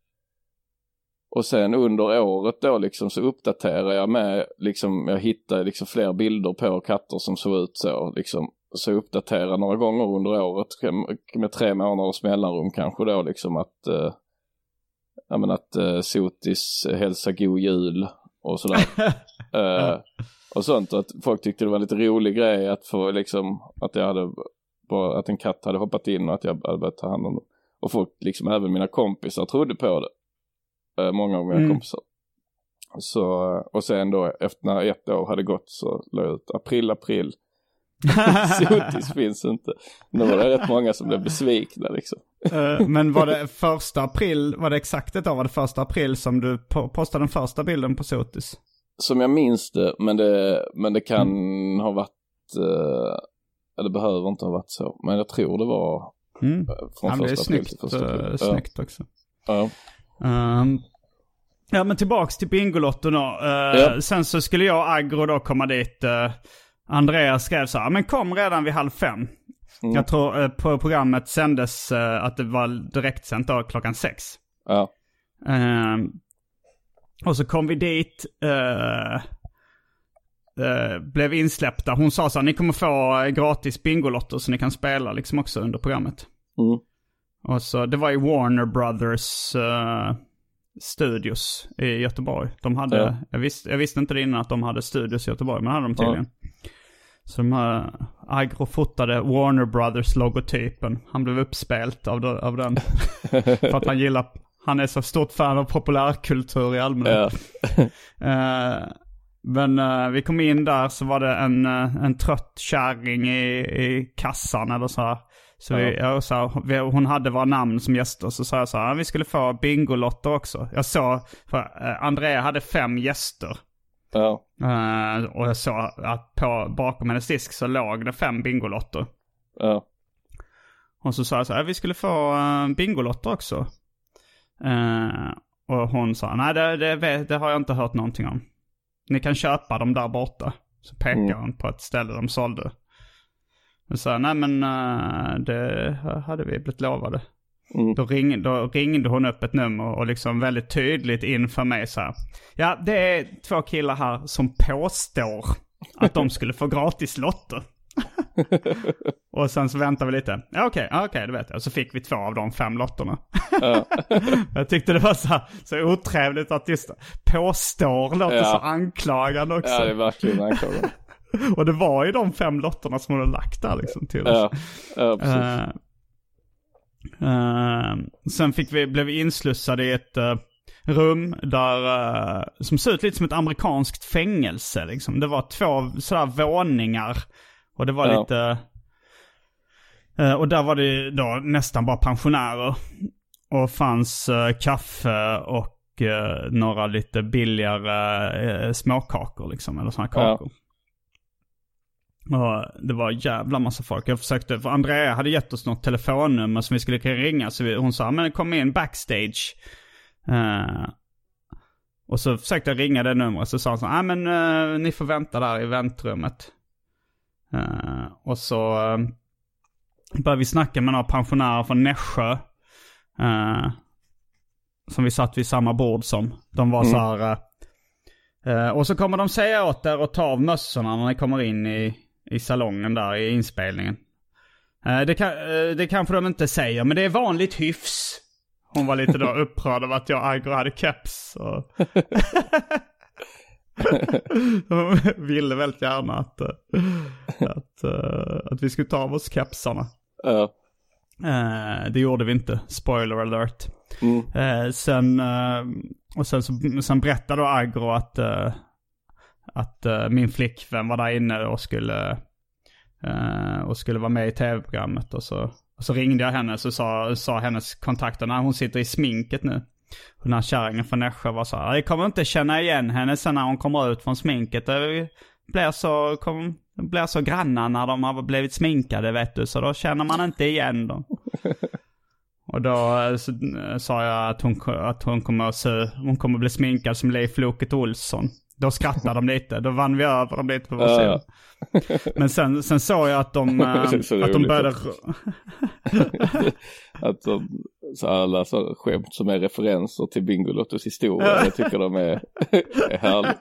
F: och sen under året då liksom så uppdaterar jag med liksom, jag hittar liksom fler bilder på katter som såg ut så liksom, så uppdaterar några gånger under året med tre månaders mellanrum kanske då liksom att eh, ja, men att uh, Sotis hälsa god jul och sådär. uh, och sånt. Och att folk tyckte det var en lite rolig grej att få liksom, att jag hade bara, att en katt hade hoppat in och att jag hade börjat ta hand om det. Och folk, liksom även mina kompisar trodde på det. Uh, många av mina mm. kompisar. Så, och sen då, efter när ett år hade gått så lade jag ut april, april. Sotis finns inte. Nu var det rätt många som blev besvikna liksom.
G: uh, Men var det första april, var det exakt ett år, var det första april som du po- postade den första bilden på Sotis?
F: Som jag minns det, men det, men det kan mm. ha varit uh, det behöver inte ha varit så, men jag tror det var
G: mm.
F: uh, från
G: ja,
F: första
G: det är snyggt,
F: april till första april.
G: Uh, snyggt ja. också
F: Ja.
G: um, Ja, men tillbaks till Bingolotto då. uh, ja. Sen så skulle jag och Agro då komma dit. uh, Andreas skrev så här, men kom redan vid halv fem. Mm. Jag tror eh, på programmet sändes eh, att det var direkt sänt då klockan sex.
F: Ja.
G: Eh, och så kom vi dit. Eh, eh, blev insläppta. Hon sa så här, ni kommer få gratis Bingolotto så ni kan spela liksom också under programmet.
F: Mm.
G: Och så, det var i Warner Brothers eh, Studios i Göteborg. De hade, ja. jag, visste, jag visste inte det innan att de hade studios i Göteborg, men hade de tydligen. Ja. Så de här, Agro fotade Warner Brothers logotypen. Han blev uppspelt av, de, av den. För att han gillar, han är så stort fan av populärkultur i allmänhet. Ja. uh, men uh, vi kom in där så var det en, uh, en trött kärring i, i kassan eller så här. Så, ja. vi, jag sa, vi, hon hade våra namn som gäster. Så sa jag så här, vi skulle få Bingolotter också. Jag såg, för uh, Andrea hade fem gäster.
F: Ja.
G: Uh, och jag såg att på, bakom hennes disk så låg det fem Bingolotter.
F: Ja.
G: Och så sa jag så här, vi skulle få uh, Bingolotter också. Uh, och hon sa, nej det, det, det har jag inte hört någonting om. Ni kan köpa dem där borta. Så pekade mm. hon på ett ställe de sålde. Och sa, nej men uh, det hade vi blivit lovade. Mm. Då, ring, då ringde hon upp ett nummer och liksom väldigt tydligt inför mig så här. Ja, det är två killar här som påstår att de skulle få gratis lotter. Och sen så väntar vi lite. Ja, okej, okay, okej, okay, det vet jag. Och så fick vi två av de fem lotterna. Ja. Jag tyckte det var så, så otrevligt att just påstår låter ja. så anklagande också.
F: Ja, det är verkligen anklagande.
G: Och det var ju de fem lotterna som hon hade lagt där liksom till oss.
F: Ja, ja precis.
G: Uh, uh, sen fick vi, blev vi inslussade i ett uh, rum där, uh, som såg ut lite som ett amerikanskt fängelse liksom. Det var två sådär våningar. Och det var ja. lite... Uh, och där var det då nästan bara pensionärer. Och fanns uh, kaffe och uh, några lite billigare uh, småkakor liksom. Eller sådana kakor. Ja. Och det var jävla massa folk. Jag försökte, för Andrea hade gett oss något telefonnummer som vi skulle kunna ringa. Så vi, hon sa, men kom in backstage. Uh, och så försökte jag ringa det numret. Så sa hon så, nej men uh, ni får vänta där i väntrummet. Uh, och så uh, började vi snacka med några pensionärer från Nässjö. Uh, som vi satt vid samma bord som. De var mm. så här... Uh, uh, och så kommer de säga åt er att ta av mössorna när ni kommer in i, i salongen där i inspelningen. Uh, det, kan, uh, det kanske de inte säger, men det är vanligt hyfs. Hon var lite då upprörd av att jag och Agro hade keps. Och de ville väldigt gärna att, att, att vi skulle ta av oss kepsarna.
F: Uh.
G: Uh, det gjorde vi inte. Spoiler alert. Mm. Uh, sen, uh, och sen, så, sen berättade då Agro att, uh, att uh, min flickvän var där inne och skulle, uh, och skulle vara med i tv-programmet. Och så, och så ringde jag henne så sa, sa hennes kontakter när hon sitter i sminket nu. Och den här kärringen från Nässjö var så här, jag kommer inte känna igen henne sen när hon kommer ut från sminket. Det blir så, kom, blir så grannar när de har blivit sminkade, vet du. Så då känner man inte igen dem. Och då så, sa jag att hon, att hon kommer att se, hon kommer att bli sminkad som Leif Loket Olsson. Då skrattade de lite. Då vann vi över dem lite på vår scen. Men sen, sen såg jag att de, att de började...
F: att de, så alla så skämt som är referenser till Bingolottos historia. Jag tycker de är, är härligt.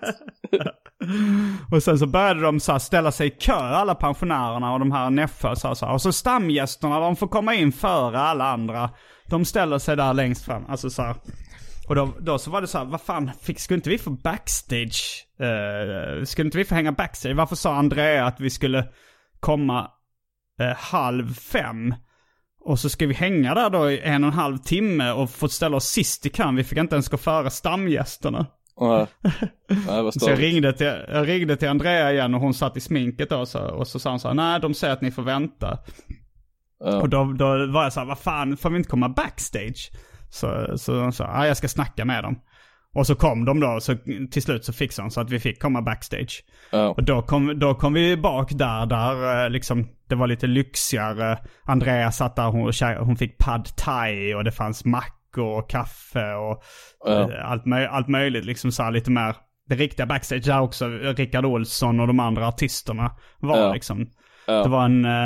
G: Och sen så började de så här ställa sig i kö, alla pensionärerna och de här Nässjö. Så här, och så stamgästerna, de får komma in före alla andra. De ställer sig där längst fram. Alltså så här. Och då, då så var det så här, vad fan, fick, skulle inte vi få backstage? Uh, skulle inte vi få hänga backstage? Varför sa Andrea att vi skulle komma uh, halv fem? Och så ska vi hänga där då i en och en halv timme och få ställa oss sist i kön. Vi fick inte ens gå före stamgästerna.
F: Nej, nej,
G: så jag ringde, till, jag ringde till Andrea igen och hon satt i sminket då, så, och så sa hon så här, nej de säger att ni får vänta. Ja. Och då, då var jag så här, vad fan, får vi inte komma backstage? Så, så de sa, ja jag ska snacka med dem. Och så kom de då, så till slut så fixade de så att vi fick komma backstage. Ja. Och då kom, då kom vi bak där, där liksom, det var lite lyxigare. Andrea satt där, hon, hon fick pad thai och det fanns mackor och kaffe och ja. allt, möj, allt möjligt. Liksom så här lite mer, det riktiga backstage där också, Rickard Olsson och de andra artisterna var ja. liksom. Ja. Det var en...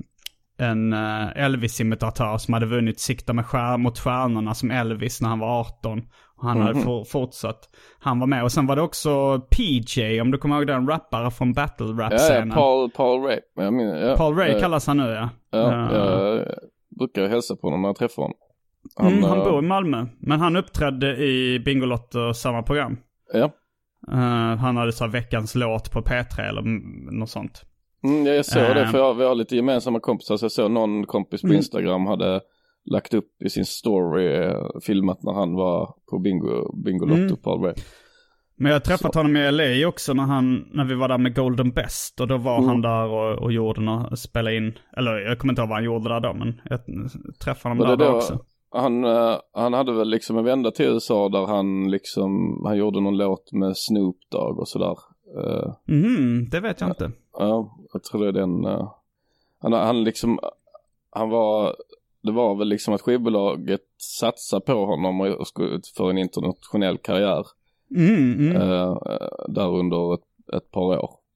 G: en Elvis-imitatör som hade vunnit Sikta med skär mot stjärnorna som Elvis när han var arton. Och han mm-hmm. hade for, fortsatt. Han var med. Och sen var det också P J, om du kommer ihåg den rappare från battle rap-scenen.
F: Ja, ja, Paul, Paul Ray. Jag menar, ja.
G: Paul Ray
F: ja.
G: kallas han nu, ja.
F: Ja, uh, jag brukar hälsa på honom när jag träffar honom.
G: Han, mm, han bor i Malmö. Men han uppträdde i Bingolotto samma program.
F: Ja.
G: Uh, han hade så här veckans låt på P tre eller något sånt.
F: Mm, jag såg uh, det, för jag, vi har lite gemensamma kompisar. Så jag såg någon kompis på mm. Instagram hade lagt upp i sin story eh, filmat när han var på Bingo, Bingolotto mm. Paul Ray.
G: Men jag träffat så. honom i L A också när, han, när vi var där med Golden Best. Och då var mm. han där och, och gjorde och spelade in. Eller jag kommer inte ihåg vad han gjorde där då, men jag träffade honom där, där då, också.
F: Han, uh, han hade väl liksom en vända till U S A där han liksom, han gjorde någon låt med Snoop Dogg och sådär. Uh,
G: mm, det vet jag inte.
F: Ja, uh, jag tror det är den. Uh, han, han liksom, han var, det var väl liksom att skivbolaget satsade på honom och skulle för en internationell karriär.
G: Mm, mm.
F: Uh, där under ett, ett par år.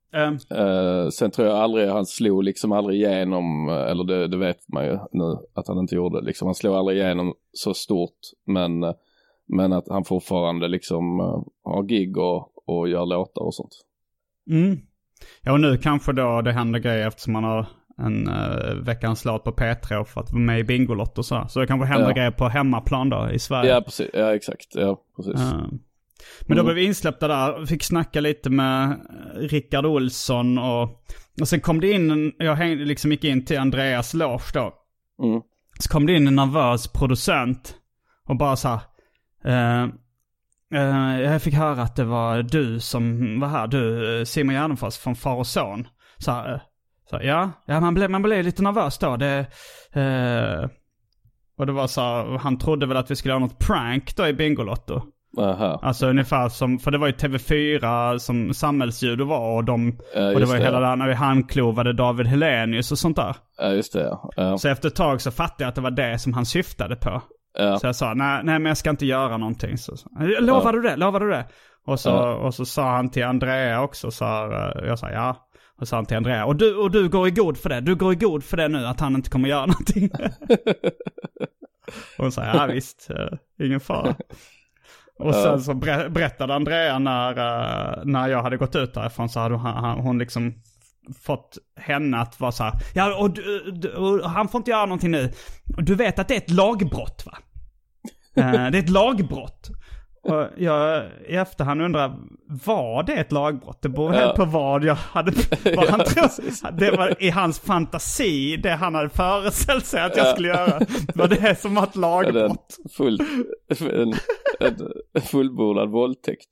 F: Mm. Uh, sen tror jag aldrig, han slog liksom aldrig igenom, eller det, det vet man ju nu att han inte gjorde, liksom han slog aldrig igenom så stort, men, men att han fortfarande liksom uh, har gig och, och gör låtar och sånt.
G: Mm. Ja, och nu kanske då det händer grejer eftersom man har en uh, veckans låt på P tre för att vara med i Bingolotto och så. Så det kanske händer ja. grejer på hemmaplan då i Sverige.
F: Ja, precis. Ja, exakt. Ja, precis. Uh.
G: Men då blev vi insläppta där, fick snacka lite med Rickard Olsson och, och sen kom det in, jag hängde liksom gick in till Andreas loge då. Mm. Så kom det in en nervös producent och bara så här, eh, eh, jag fick höra att det var du som var här, du Simon Gärdenfors från Far och Son. Så, här, så ja, ja man, blev, man blev lite nervös då. Det, eh, och det var så här, han trodde väl att vi skulle ha något prank då i Bingolotto.
F: Aha.
G: Alltså ungefär som, för det var ju T V fyra som samhällsljud var och de
F: ja,
G: och det var ju
F: det,
G: hela
F: ja.
G: där när vi handklovade David Hellenius och sånt där.
F: Ja, just det. Ja. Ja.
G: Så efter ett tag så fattade jag att det var det som han syftade på.
F: Ja.
G: Så jag sa, nej, nej men jag ska inte göra någonting. Så, så. Lovar ja. du det? Lovar du det? Och så, ja. och så sa han till Andrea också, så jag sa ja. Och sa han till Andrea, och du, och du går i god för det. Du går i god för det nu, att han inte kommer göra någonting. Och hon sa, ja visst, ingen fara. Och sen så berättade Andrea när, när jag hade gått ut därifrån, så hade hon, hon liksom fått henne att vara så här, ja och, och, och han får inte göra någonting nu. Du vet att det är ett lagbrott, va? Det är ett lagbrott. Och jag i efterhand undrar, var det ett lagbrott? Det beror helt på vad jag hade, vad han trodde. Det var i hans fantasi, det han hade föreställt sig att jag skulle göra. Var det som ett lagbrott?
F: Full, en, en fullbordad våldtäkt.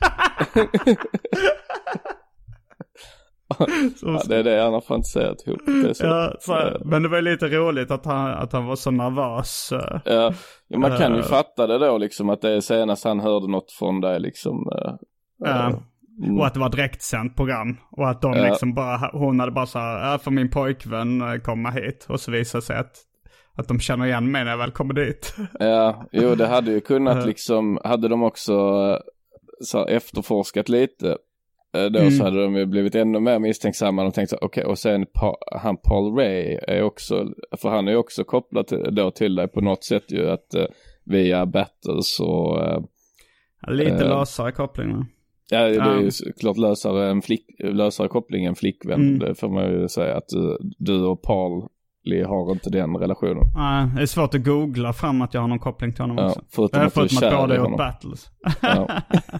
F: Ja, det är det han har fantiserat ihop. Det så,
G: ja, så, äh, men det var lite roligt att han, att han var så nervös.
F: Ja, ja man kan ju äh, fatta det då liksom, att det är senast han hörde något från dig liksom. Äh,
G: äh, mm. Och att det var ett direktsänt program. Och att de äh, liksom bara, hon hade bara så här, äh, för min pojkvän komma hit. Och så visade sig att, att de känner igen mig när jag väl kommer dit.
F: Ja, jo det hade ju kunnat liksom, hade de också så efterforskat lite. Då mm. så hade de ju blivit ännu mer misstänksamma och tänkt så, okej, okay, och sen pa- han Paul Ray är också, för han är ju också kopplad till, då till dig på något sätt ju, att uh, via battles och uh,
G: ja, lite uh, lösare koppling, va?
F: Ja, det är ju klart lösare, en flick, lösare koppling än flickvän, mm. det får man ju säga, att uh, du och Paul har inte den relationen.
G: Nej, det är svårt att googla fram att jag har någon koppling till honom
F: ja,
G: också.
F: Förutom att,
G: förutom att båda gjort battles. Ja.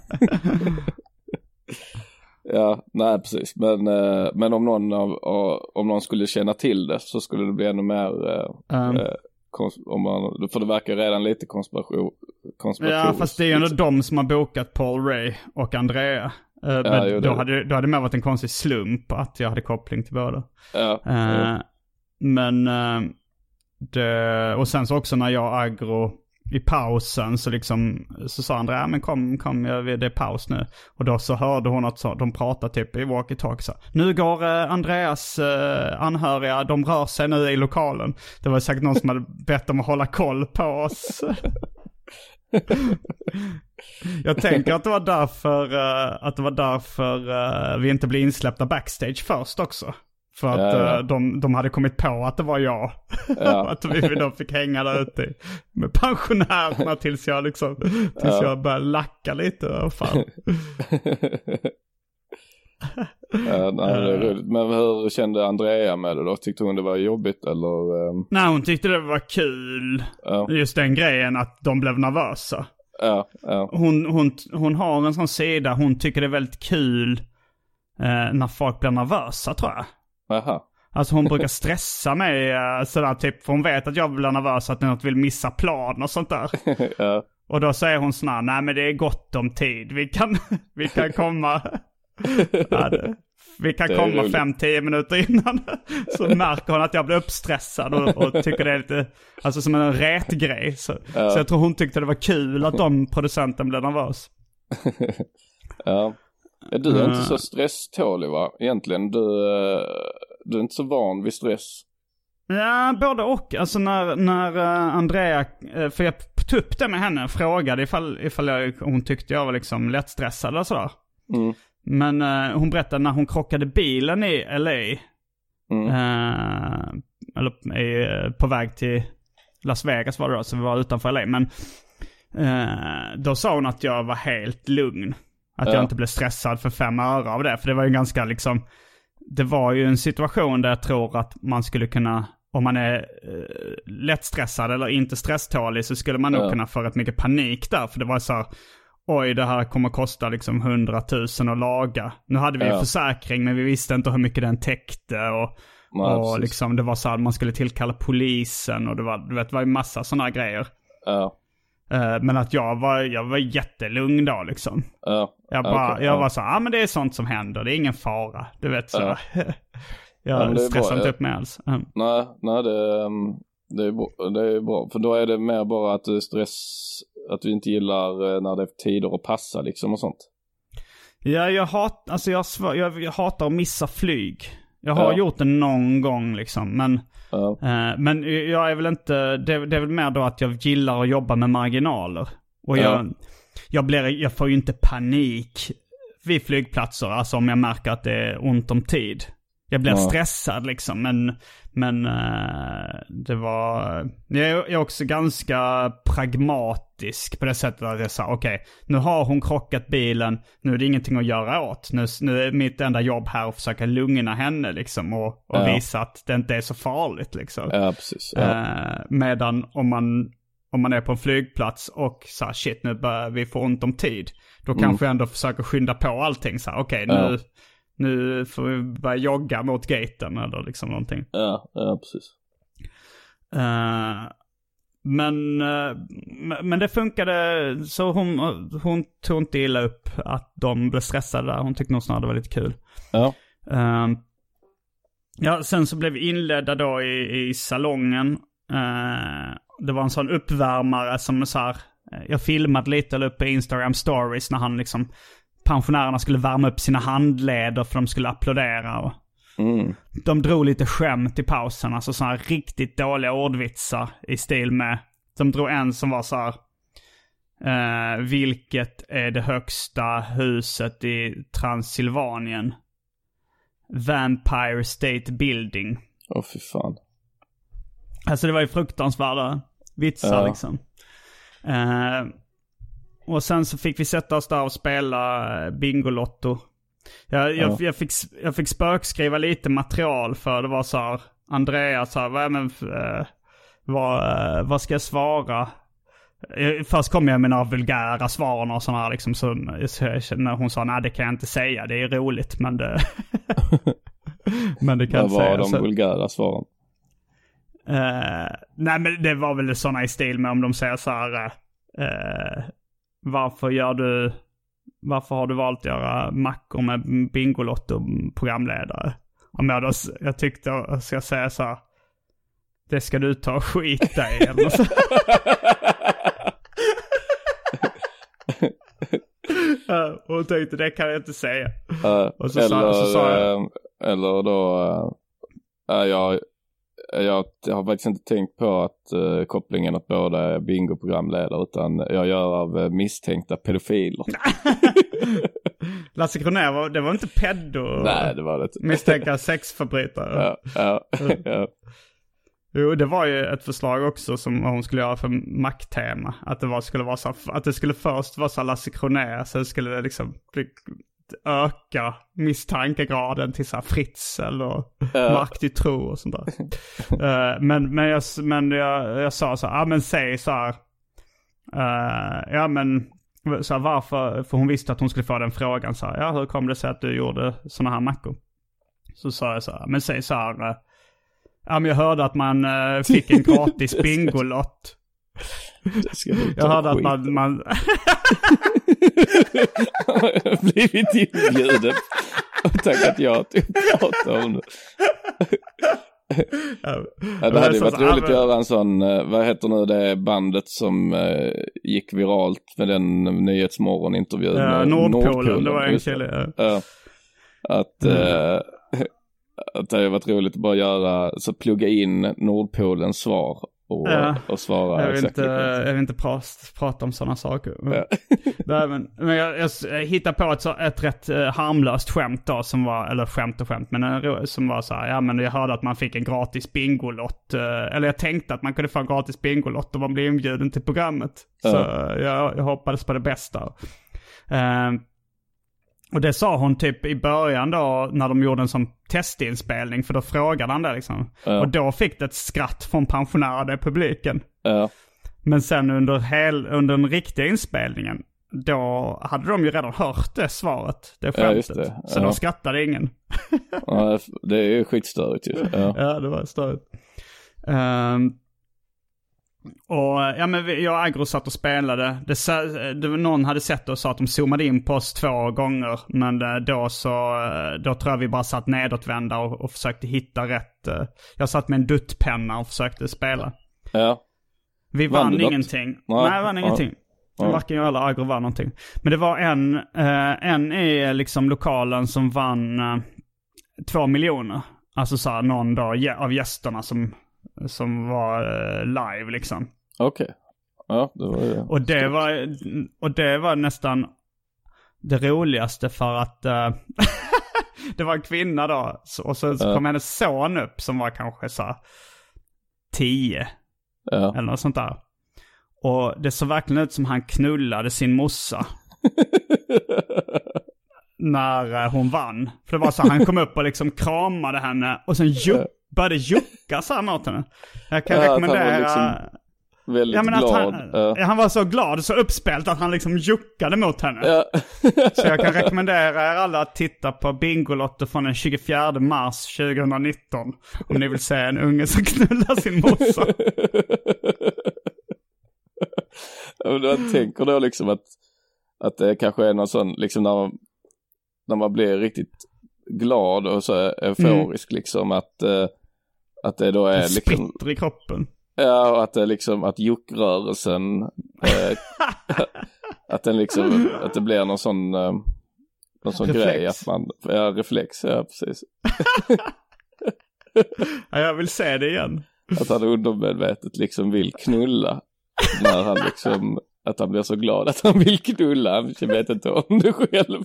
F: Ja, nej precis. Men, eh, men om, någon av, om någon skulle känna till det så skulle det bli ännu mer eh, um. eh, kons- om man, för det verkar redan lite konspiration, konspiratoriskt.
G: Ja, fast det är ju ändå de som har bokat Paul Ray och Andrea. Eh, ja, men jo, då, hade, då hade det mer varit en konstig slump att jag hade koppling till båda.
F: Ja,
G: eh,
F: ja.
G: Men eh, det, och sen så också när jag och Agro i pausen så liksom så sa Andrea, men kom, kom, det är paus nu. Och då så hörde hon att så, de pratade typ i walkie-talkie så. Nu går eh, Andreas eh, anhöriga, de rör sig nu i lokalen. Det var säkert någon som hade bett dem att hålla koll på oss. Jag tänker att det var därför uh, att det var därför uh, vi inte blev insläppta backstage först också. För att ja, ja. Uh, de, de hade kommit på att det var jag. Ja. Att vi då fick hänga där ute med pensionärerna tills jag liksom tills ja. jag började lacka lite. Oh, fan.
F: Ja, nej, det är roligt. Men hur kände Andrea med det då? Tyckte hon det var jobbigt eller? Um...
G: Nej, hon tyckte det var kul. Ja. Just den grejen att de blev nervösa.
F: Ja, ja.
G: Hon, hon, hon har en sån sida. Hon tycker det är väldigt kul eh, när folk blir nervösa, tror jag.
F: Aha.
G: Alltså hon brukar stressa mig eh, sådär typ. För hon vet att jag blir nervös att något vill missa plan och sånt där. Ja. Och då säger hon sådär, nej men det är gott om tid. Vi kan, vi kan komma... Ja, det, vi kan komma fem till tio minuter innan. Så märker hon att jag blir uppstressad och, och tycker det är lite, alltså som en rätt grej. Så, ja. Så jag tror hon tyckte det var kul att de producenten blev nervös.
F: Ja. Ja, du är uh. inte så stresstålig, va? Egentligen, du, du är inte så van vid stress.
G: Ja, både och. Alltså när, när Andrea, för jag tog upp det med henne, frågade ifall, ifall jag, hon tyckte jag var liksom lättstressad och sådär. Mm. men uh, hon berättade när hon krockade bilen i L A. Mm. Uh, eller i, på väg till Las Vegas var det då, så vi var utanför L A. Men uh, då sa hon att jag var helt lugn. Att ja. jag inte blev stressad för fem öre av det. För det var ju ganska liksom... Det var ju en situation där jag tror att man skulle kunna... Om man är uh, lätt stressad eller inte stresstålig så skulle man nog ja. kunna få rätt mycket panik där. För det var så här... Oj, det här kommer kosta liksom hundratusen att laga. Nu hade vi ja. försäkring, men vi visste inte hur mycket den täckte. Och, ja, och liksom, det var så att man skulle tillkalla polisen. Och det var, du vet, det var ju massa sådana grejer.
F: Ja.
G: Uh, men att jag var, jag var jättelugn då liksom.
F: Ja.
G: Jag, bara,
F: okay,
G: jag
F: ja.
G: var så ja ah, men det är sånt som händer. Det är ingen fara. Du vet så. Ja. jag
F: ja,
G: stressar inte
F: bra.
G: upp mig alls. Mm.
F: Nej, nej det, det, är bra. det är bra. För då är det mer bara att du är stress... Att du inte gillar när det är tider att passa liksom och sånt.
G: Ja, jag, hat, alltså jag, jag, jag hatar att missa flyg. Jag har
F: ja.
G: gjort det någon gång liksom. Men,
F: ja.
G: eh, men jag är väl inte... Det, det är väl mer då att jag gillar att jobba med marginaler. Och
F: ja.
G: jag, jag, blir, jag får ju inte panik vid flygplatser. Alltså om jag märker att det är ont om tid. Jag blir ja. stressad liksom. Men, men uh, det var... Jag är också ganska pragmatisk på det sättet att jag sa okej, okay, nu har hon krockat bilen. Nu är det ingenting att göra åt. Nu, nu är mitt enda jobb här att försöka lugna henne liksom. Och, och ja. visa att det inte är så farligt liksom.
F: Ja, precis. Ja.
G: Uh, medan om man, om man är på en flygplats och så här, shit, nu börjar vi få ont om tid. Då mm. kanske jag ändå försöker skynda på allting. Så här, okej, okay, nu... Ja. Nu får vi börja jogga mot gaten eller liksom någonting.
F: Ja, ja precis.
G: Uh, men, uh, men det funkade, så hon, hon tog inte illa upp att de blev stressade där. Hon tyckte nog snarare det var lite kul.
F: Ja.
G: Uh, ja, sen så blev vi inledda då i, i salongen. Uh, det var en sån uppvärmare som så här, jag filmade lite eller upp på Instagram stories när han liksom... pensionärerna skulle värma upp sina handleder för de skulle applådera. Och
F: mm.
G: de drog lite skämt i pausen. Alltså sådana här riktigt dåliga ordvitsar i stil med... De drog en som var så här... Eh, vilket är det högsta huset i Transylvanien? Vampire State Building.
F: Åh, oh, fy fan.
G: Alltså det var ju fruktansvärda vitsar
F: ja.
G: liksom. Eh... Och sen så fick vi sätta oss där och spela Bingolotto. Jag, jag, ja. jag, fick, jag fick spökskriva lite material för det var så här... Andreas sa, vad, men, eh, vad, vad ska jag svara? Först kom jag med några vulgära svaren och sådana här liksom. Så, så när hon sa, nej det kan jag inte säga. Det är roligt men det... men det kan jag inte säga.
F: Vad var de vulgära svaren?
G: Eh, nej men det var väl sådana i stil med om de säger så här... Eh, Varför gör du varför har du valt att göra mackor med Bingolotto programledare? Om jag då jag tyckte jag ska säga så här, det ska du ta och skita i eller så. uh, och tänkte det kan jag inte säga.
F: Uh,
G: och så,
F: eller,
G: sa, så sa jag
F: uh, eller då uh, jag Jag, jag har faktiskt inte tänkt på att uh, kopplingen att båda är bingo-programledare utan jag gör av uh, misstänkta pedofiler.
G: Lasse Kronér, var, det var inte pedo.
F: Nej, det var det inte.
G: Misstänkta sexförbrytare.
F: Ja, ja, ja.
G: Jo, det var ju ett förslag också som hon skulle göra för makttema. Att det, var, skulle vara så, att det skulle först vara så Lasse Kronér, sen skulle det liksom bli, öka misstankegraden till så här Fritzl och uh. Mark Dutroux och sånt där. uh, men men, jag, men jag, jag sa så här, ja men säg så här, uh, ja men så här, varför, för hon visste att hon skulle få den frågan så här, ja hur kom det sig att du gjorde såna här mackor? Så sa jag så här, men säg så här, uh, ja men jag hörde att man uh, fick en gratis bingolott. Jag hörde att man, man...
F: Jag har blivit inbjuden och tackat ja till att prata om det. Ja, det hade ju varit roligt att göra en sån, vad heter nu det bandet som uh, gick viralt med den Nyhetsmorgon-intervjun.
G: Ja, Nordpolen, Nordpolen, det var en kille. Ja.
F: Uh, att, uh, att det hade varit roligt att bara göra, så plugga in Nordpolens svar och,
G: ja.
F: och svara.
G: Jag vill inte, jag vill inte prata, prata om sådana saker. Men, ja. Nej, men, men jag, jag hittade på ett, ett rätt uh, harmlöst skämt då, som var, eller skämt och skämt, men uh, som var så här, ja men jag hörde att man fick en gratis bingolott, uh, eller jag tänkte att man kunde få en gratis bingolott och man blev inbjuden till programmet. Ja. Så uh, jag, jag hoppades på det bästa. Uh, Och det sa hon typ i början då när de gjorde en sån testinspelning, för då frågade han det liksom. Ja. Och då fick det ett skratt från pensionärer i publiken.
F: Ja.
G: Men sen under, hel, under den riktiga inspelningen, då hade de ju redan hört det svaret, det skämtet. Ja, det. Ja. Så då skrattade ingen.
F: Ja, det är ju skitstörigt ju. Ja.
G: Ja, det var störigt. Um, Och ja, men vi, jag och Agro satt och spelade. Det, det, någon hade sett det och sa att de zoomade in på oss två gånger. Men då så då tror jag vi bara satt nedåtvända och, och försökte hitta rätt. Jag satt med en duttpenna och försökte spela.
F: Ja.
G: Vi vann, vann ingenting. Nej, Nej vann ja. ingenting. Ja. Varken jag eller Agro vann någonting. Men det var en, eh, en i liksom lokalen som vann eh, två miljoner. Alltså så här, någon då av gästerna som... som var uh, live liksom.
F: Okej. Okay. Ja, det var ju...
G: Och det var, och det var nästan det roligaste för att uh, det var en kvinna då. Och så, så kom uh. hennes son upp som var kanske så tio. Uh. Eller något sånt där. Och det såg verkligen ut som han knullade sin morsa. När uh, hon vann. För det var så han kom upp och liksom kramade henne. Och sen juck. Började jucka så här mot henne. Jag kan ja, rekommendera... Han var liksom
F: väldigt ja, glad.
G: Han, ja. han var så glad, så uppspelt att han liksom juckade mot henne. Ja. Så jag kan rekommendera er alla att titta på Bingolotto från den tjugofjärde mars tjugonitton. Om ni vill se en unge som knullar sin morsa.
F: Ja, jag tänker då liksom att, att det kanske är någon sån... Liksom när man, när man blir riktigt glad och så euforisk mm. liksom att... Uh, att det då är det liksom
G: spritter i kroppen.
F: Ja, och att det liksom att juckrörelsen eh, att den liksom att det blir någon sån eh, någon sån reflex. Grej att man ja, reflex, ja precis.
G: Ja, jag vill se det igen.
F: Att han undermedvetet liksom vill knulla när han liksom att han blir så glad att han vill knulla. Han vet inte om det själv.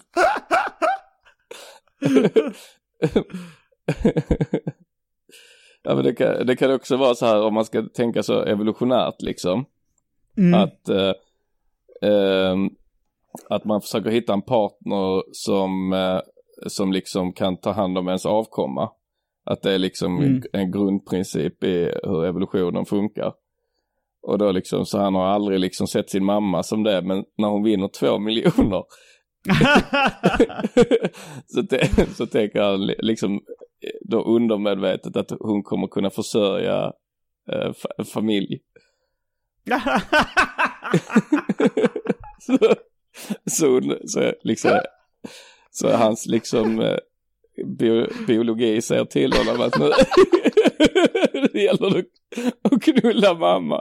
F: Ja, men det kan, det kan också vara så här om man ska tänka så evolutionärt liksom. Mm. Att eh, eh, att man försöker hitta en partner som eh, som liksom kan ta hand om ens avkomma. Att det är liksom mm. en, en grundprincip i hur evolutionen funkar. Och då liksom så han har aldrig liksom sett sin mamma som det, men när hon vinner två miljoner så, te- så tänker han liksom då undermedvetet att hon kommer kunna försörja eh, fa- familj. så, så, så liksom så hans liksom eh, bio- biologi säger till honom att nu det gäller att knulla mamma.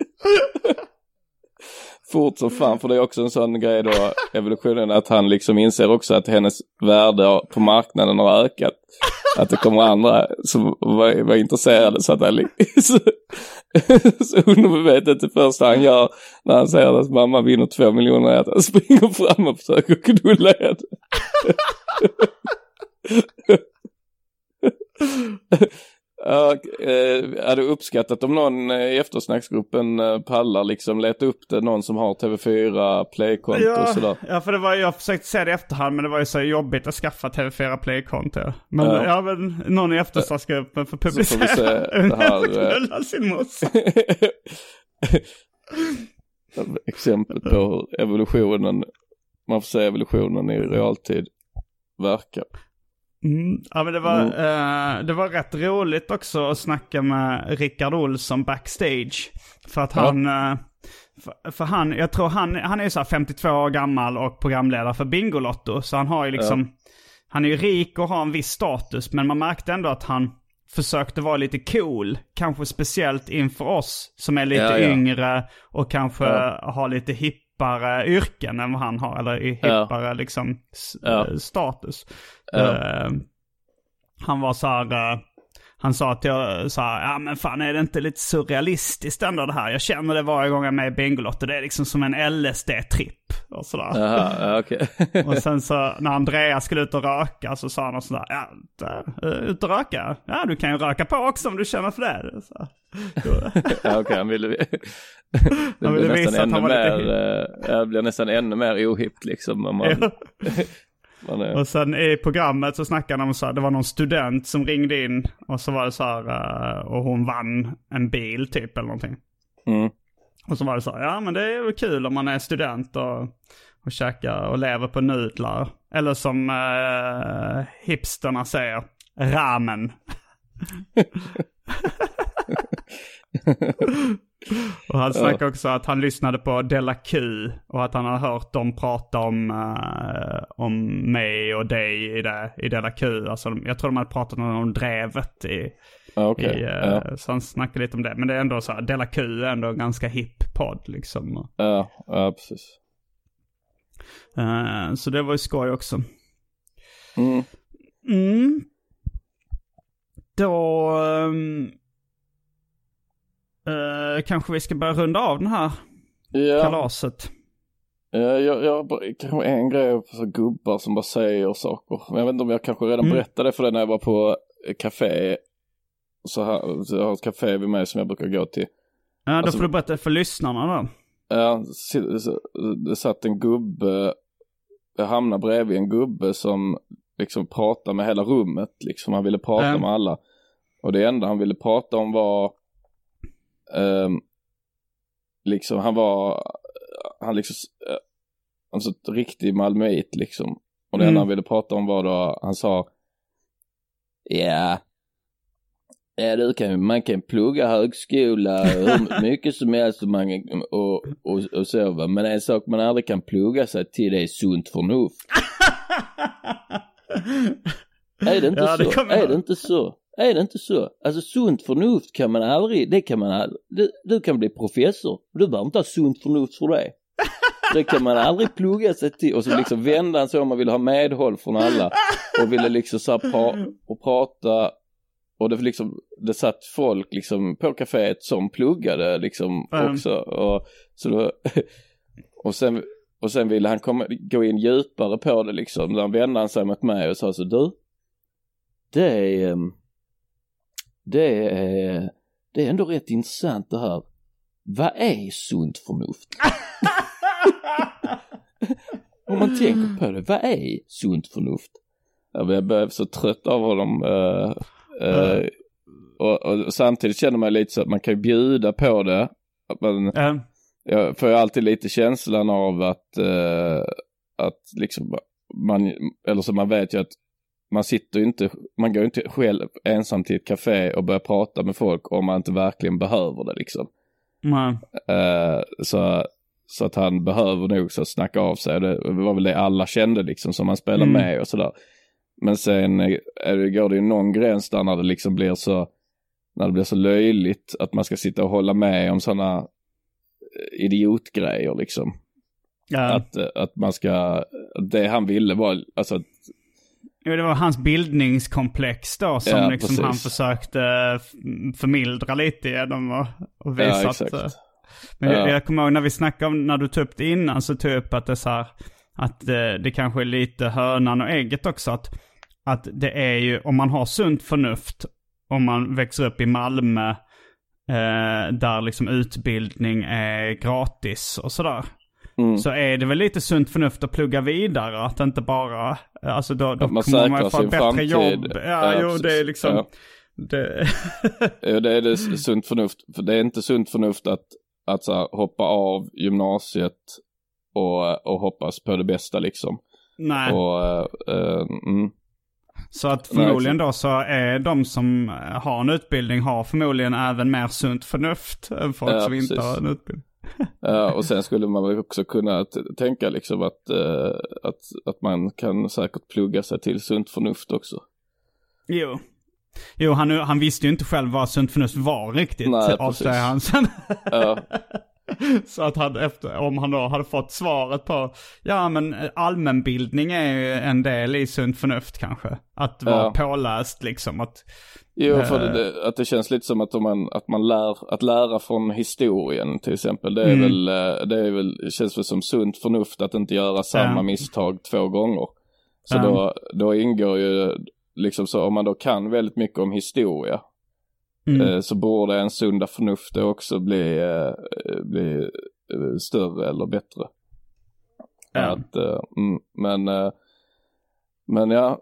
F: Fort som fan, för det är också en sån grej då, evolutionen, att han liksom inser också att hennes värde på marknaden har ökat. Att det kommer andra som var, var intresserade, så att han så, så undermedvetet det första han gör när han säger att mamma vinner två miljoner är att han springer fram och försöker knulla henne. Ja, eh, hade uppskattat om någon i eftersnacksgruppen eh, pallar liksom leta upp det, någon som har T V fyra Play-konto
G: ja,
F: och sådär.
G: Ja, för det var, jag försökte se det i efterhand, men det var ju så jobbigt att skaffa T V fyra Play-konto. Men ja, ja men någon i eftersnacksgruppen får publicera så får vi se det här, eh, sin mossa.
F: Exempel på hur evolutionen, man får se evolutionen i realtid verkar.
G: Mm. Ja, men det var, mm. uh, det var rätt roligt också att snacka med Rickard Olsson backstage. För att han, ja. uh, för, för han, jag tror han, han är ju så här femtiotvå år gammal och programledare för Bingolotto. Så han har ju liksom, ja. han är ju rik och har en viss status. Men man märkte ändå att han försökte vara lite cool. Kanske speciellt inför oss som är lite ja, ja. yngre och kanske ja. har lite hippare yrken än vad han har. Eller hippare ja. liksom ja. status. Ja. Uh, han var så här, uh, han sa att jag sa, ja men fan är det inte lite surrealistiskt ändå det här? Jag känner det varje gång jag är med i Bingolotto. Det är liksom som en L S D-tripp och sådär.
F: Jaha, okej. Okay.
G: Och sen så när Andreas skulle ut och röka så sa han sådär, ja, där, ut och röka? Ja, du kan ju röka på också om du känner för det. Så,
F: ja, okej, okay, han ville... det
G: han ville
F: blir
G: visa
F: nästan
G: att han
F: ännu
G: var
F: mer,
G: lite...
F: äh, blir nästan ännu mer ohippt liksom. Om man...
G: Man är... Och sen i programmet så snackade de så här, det var någon student som ringde in och så var det så här, och hon vann en bil typ eller någonting.
F: Mm.
G: Och så var det så här, ja men det är ju kul om man är student och, och käkar och lever på nudlar. Eller som uh, hipsterna säger, ramen. Och han snackade också att han lyssnade på Della Q och att han har hört dem prata om uh, om mig och dig i, det, i Della Q. Alltså, jag tror de hade pratat om drevet i,
F: okay.
G: i uh,
F: ja.
G: Så han snackade lite om det. Men det är ändå så här, Della Q är ändå en ganska hipp podd liksom.
F: Ja, ja precis.
G: Uh, så det var ju skoj också.
F: Mm.
G: Mm. Då... Um, Uh, kanske vi ska börja runda av den här ja. kalaset.
F: Ja, jag, jag kanske en grej för så gubbar som bara säger saker. Men jag vet inte om jag kanske redan mm. berättade för det när jag var på café. Så, här, så jag har ett café vid mig som jag brukar gå till.
G: Ja, då
F: alltså,
G: får du berätta för lyssnarna då.
F: Ja, det satt en gubbe. Jag hamnade bredvid en gubbe som liksom pratade med hela rummet. Liksom han ville prata mm. med alla. Och det enda han ville prata om var Um, liksom han var han liksom uh, alltså ett riktig malmöit liksom och det mm. enda han ville prata om var då han sa ja ja du kan man kan plugga högskola hur mycket som helst och, man, och, och, och så va? Men en sak man aldrig kan plugga sig till det är sunt förnuft. Är det inte ja, det så? Är det inte så? Är det inte så? Alltså sunt förnuft kan man aldrig, det kan man aldrig, du, du kan bli professor, du behöver inte ha sunt förnuft för det. Det kan man aldrig plugga sig till. Och så liksom vända han så om man vill ha medhåll från alla. Och ville liksom så pra- och prata. Och det liksom, det satt folk liksom på kaféet som pluggade liksom mm. också. Och, så då, och, sen, och sen ville han komma, gå in djupare på det liksom. Där vände han sig mot mig och sa så du, det är... Det är, det är ändå rätt intressant det här. Vad är sunt förnuft? Om man tänker på det, vad är sunt förnuft? Jag blev så trött av honom. Uh, uh, och, och samtidigt känner man lite så att man kan bjuda på det. Att man, mm. Jag får ju alltid lite känslan av att, uh, att liksom man, eller så man vet ju att man sitter ju inte, man går ju inte själv ensam till ett café och börjar prata med folk om man inte verkligen behöver det liksom.
G: Mm.
F: Uh, så, så att han behöver nog så snacka av sig. Det var väl det alla kände liksom som man spelar mm. med och sådär. Men sen är det, går det ju någon gräns där när det liksom blir så, när det blir så löjligt att man ska sitta och hålla med om sådana idiotgrejer liksom.
G: Ja.
F: Att, att man ska, det han ville var alltså att
G: jo, det var hans bildningskomplex då som ja, liksom han försökte förmildra lite genom och, och visa ja, exakt. Att... Men ja. jag, jag kommer ihåg när vi snackade om, när du tog upp det innan så tog upp att det så här, att det, det kanske är lite hönan och ägget också. Att, att det är ju, om man har sunt förnuft, om man växer upp i Malmö eh, där liksom utbildning är gratis och sådär. Mm. Så är det väl lite sunt förnuft att plugga vidare. Att inte bara, alltså då, då
F: man
G: kommer man få ett bättre
F: framtid.
G: jobb. Ja,
F: ja
G: jo, det är liksom...
F: Ja.
G: Det...
F: ja, det är det sunt förnuft. För det är inte sunt förnuft att, att så här, hoppa av gymnasiet och, och hoppas på det bästa liksom.
G: Nej.
F: Och, uh, mm.
G: Så att förmodligen då så är de som har en utbildning har förmodligen även mer sunt förnuft än folk ja, som precis. Inte har en utbildning.
F: Ja, och sen skulle man också kunna t- tänka liksom att, uh, att, att man kan säkert plugga sig till sunt förnuft också.
G: Jo. Jo, han, han visste ju inte själv vad sunt förnuft var riktigt.
F: Nej,
G: avslöjar han sen.
F: Ja.
G: Så att han efter, om han då hade fått svaret på, ja men allmänbildning är ju en del i sunt förnuft kanske. Att vara ja. påläst liksom. Att,
F: jo, för äh, det, att det känns lite som att, om man, att man lär, att lära från historien till exempel. Det är mm. väl, det är väl, känns väl som sunt förnuft att inte göra samma ja. misstag två gånger. Så ja. då, då ingår ju liksom så, om man då kan väldigt mycket om historia. Mm. Så borde en sunda förnuft också bli, bli större eller bättre. Ja. Att, men, men ja,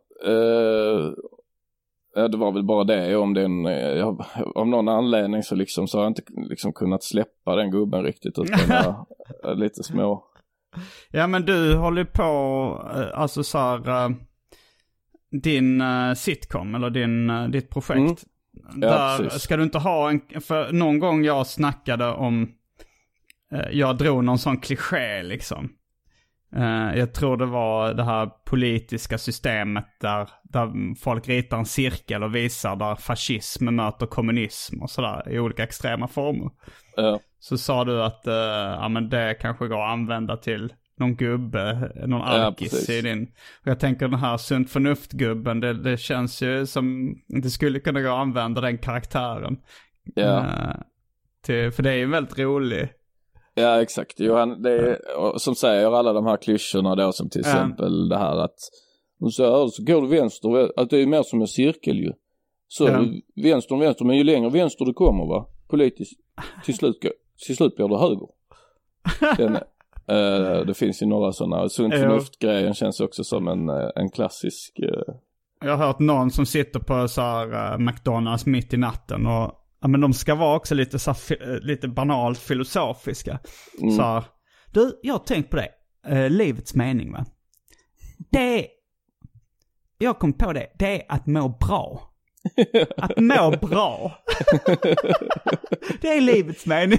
F: det var väl bara det. Om den, av någon anledning så, liksom, så har jag inte liksom kunnat släppa den gubben riktigt, utan jag är lite små.
G: Ja, men du håller på, alltså så här, din sitcom eller din, ditt projekt. Mm. Där ja, ska du inte ha en, för någon gång jag snackade om, eh, jag drog någon sån kliché liksom. Eh, jag tror det var det här politiska systemet där, där folk ritar en cirkel och visar där fascism möter kommunism och sådär i olika extrema former. Ja. Så sa du att eh, ja, men det kanske går att använda till någon gubbe, någon alkis ja, i din. Och jag tänker den här sunt förnuftgubben, det, det känns ju som det skulle kunna gå att använda den karaktären. Ja. Uh, till, för det är ju väldigt rolig.
F: Ja, exakt. Johan, det är, som säger alla de här klyschorna då, som till ja. exempel det här att så, så går du vänster, att det är mer som en cirkel ju. Så ja. vänster, vänster, men ju längre vänster du kommer, va? Politiskt, till slut, till slut blir du höger. Den Uh, det finns ju några sådana. Sunt förnuft-grejen känns också som en, en klassisk uh...
G: Jag har hört någon som sitter på så här, uh, McDonalds mitt i natten och ja, men de ska vara också lite, så här, lite banalt filosofiska. Mm. Så här, du, jag har tänkt på det, uh, livets mening, va? Det är, jag kom på det, det är att må bra. Att må bra. Det är livets mening.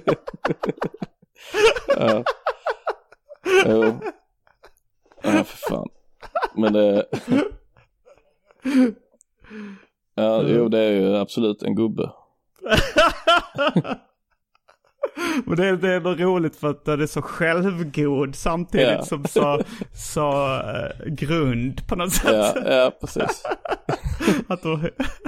F: Ja. Jo. Ja, för fan. Men det... Ja, jo, det är ju absolut en gubbe.
G: Och det är, det är nog roligt för att det är så självgod samtidigt ja. som så, så uh, grund på något sätt.
F: Ja, ja precis.
G: Att då...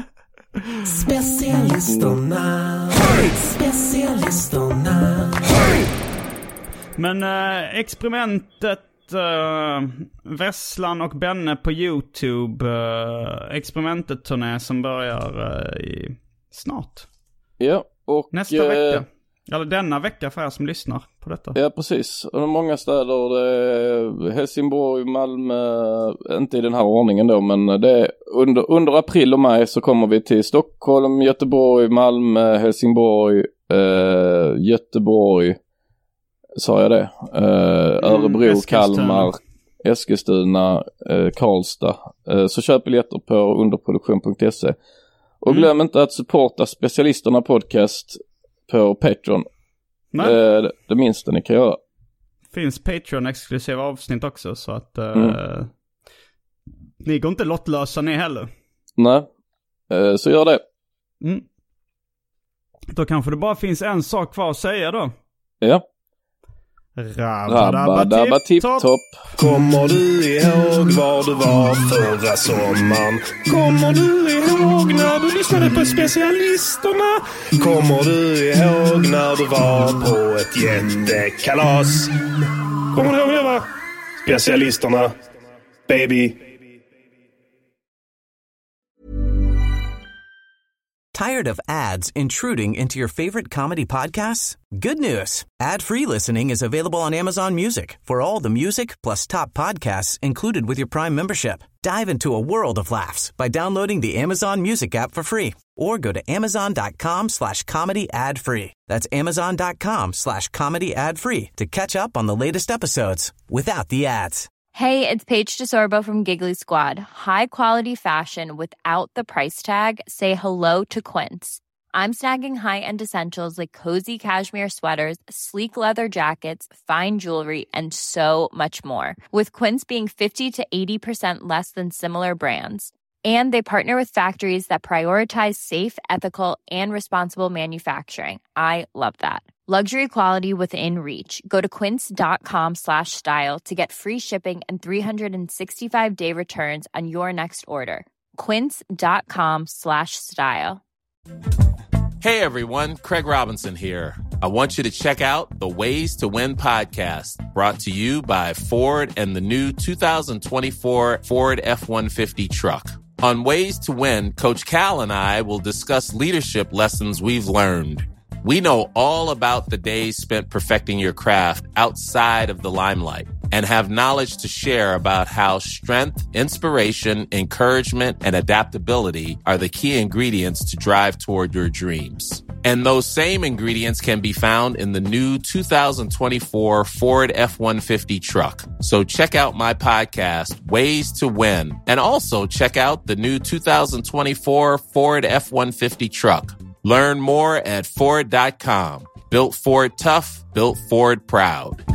K: Specialisterna. Specialisterna.
G: Men äh, experimentet äh, Vesslan och Benne på YouTube, äh, experimentet turné som börjar äh, i snart.
F: Ja, och
G: nästa äh, vecka. Eller denna vecka för er som lyssnar på detta.
F: Ja, precis. Och många städer, det är Helsingborg, Malmö, inte i den här ordningen då, men det är under, under april och maj så kommer vi till Stockholm, Göteborg, Malmö, Helsingborg, äh, Göteborg, sa jag det? Uh, Örebro, mm, Kalmar, Eskilstuna, uh, Karlstad. Uh, så köp biljetter på underproduktion punkt se. Och mm. glöm inte att supporta Specialisterna podcast på Patreon. Uh, det, det minsta ni kan göra.
G: Finns Patreon-exklusiva avsnitt också, så att uh, mm. ni går inte lottlösa ni heller.
F: Nej, uh, så gör det.
G: Mm. Då kanske det bara finns en sak kvar att säga då.
F: Ja.
G: Rabba-dabba-tipp-topp.
K: Kommer du ihåg var du var förra sommaren? Kommer du ihåg när du lyssnade på Specialisterna? Kommer du ihåg när du var på ett jättekalas? Kommer du ihåg det, va? Specialisterna, baby.
J: Tired of ads intruding into your favorite comedy podcasts? Good news. Ad-free listening is available on Amazon Music for all the music plus top podcasts included with your Prime membership. Dive into a world of laughs by downloading the Amazon Music app for free or go to amazon.com slash comedy ad free. That's amazon.com slash comedy ad free to catch up on the latest episodes without the ads.
L: Hey, it's Paige DeSorbo from Giggly Squad. High quality fashion without the price tag. Say hello to Quince. I'm snagging high-end essentials like cozy cashmere sweaters, sleek leather jackets, fine jewelry, and so much more. With Quince being fifty to eighty percent less than similar brands. And they partner with factories that prioritize safe, ethical, and responsible manufacturing. I love that. Luxury quality within reach. Go to quince.com slash style to get free shipping and three sixty-five day returns on your next order. Quince.com slash style.
M: Hey everyone, Craig Robinson here. I want you to check out the Ways to Win podcast, brought to you by Ford and the new two thousand twenty-four Ford F one fifty truck. On Ways to Win, Coach Cal and I will discuss leadership lessons we've learned. We know all about the days spent perfecting your craft outside of the limelight and have knowledge to share about how strength, inspiration, encouragement, and adaptability are the key ingredients to drive toward your dreams. And those same ingredients can be found in the new two thousand twenty-four Ford F one fifty truck. So check out my podcast, Ways to Win, and also check out the new two thousand twenty-four Ford F one fifty truck. Learn more at Ford dot com. Built Ford tough, built Ford proud.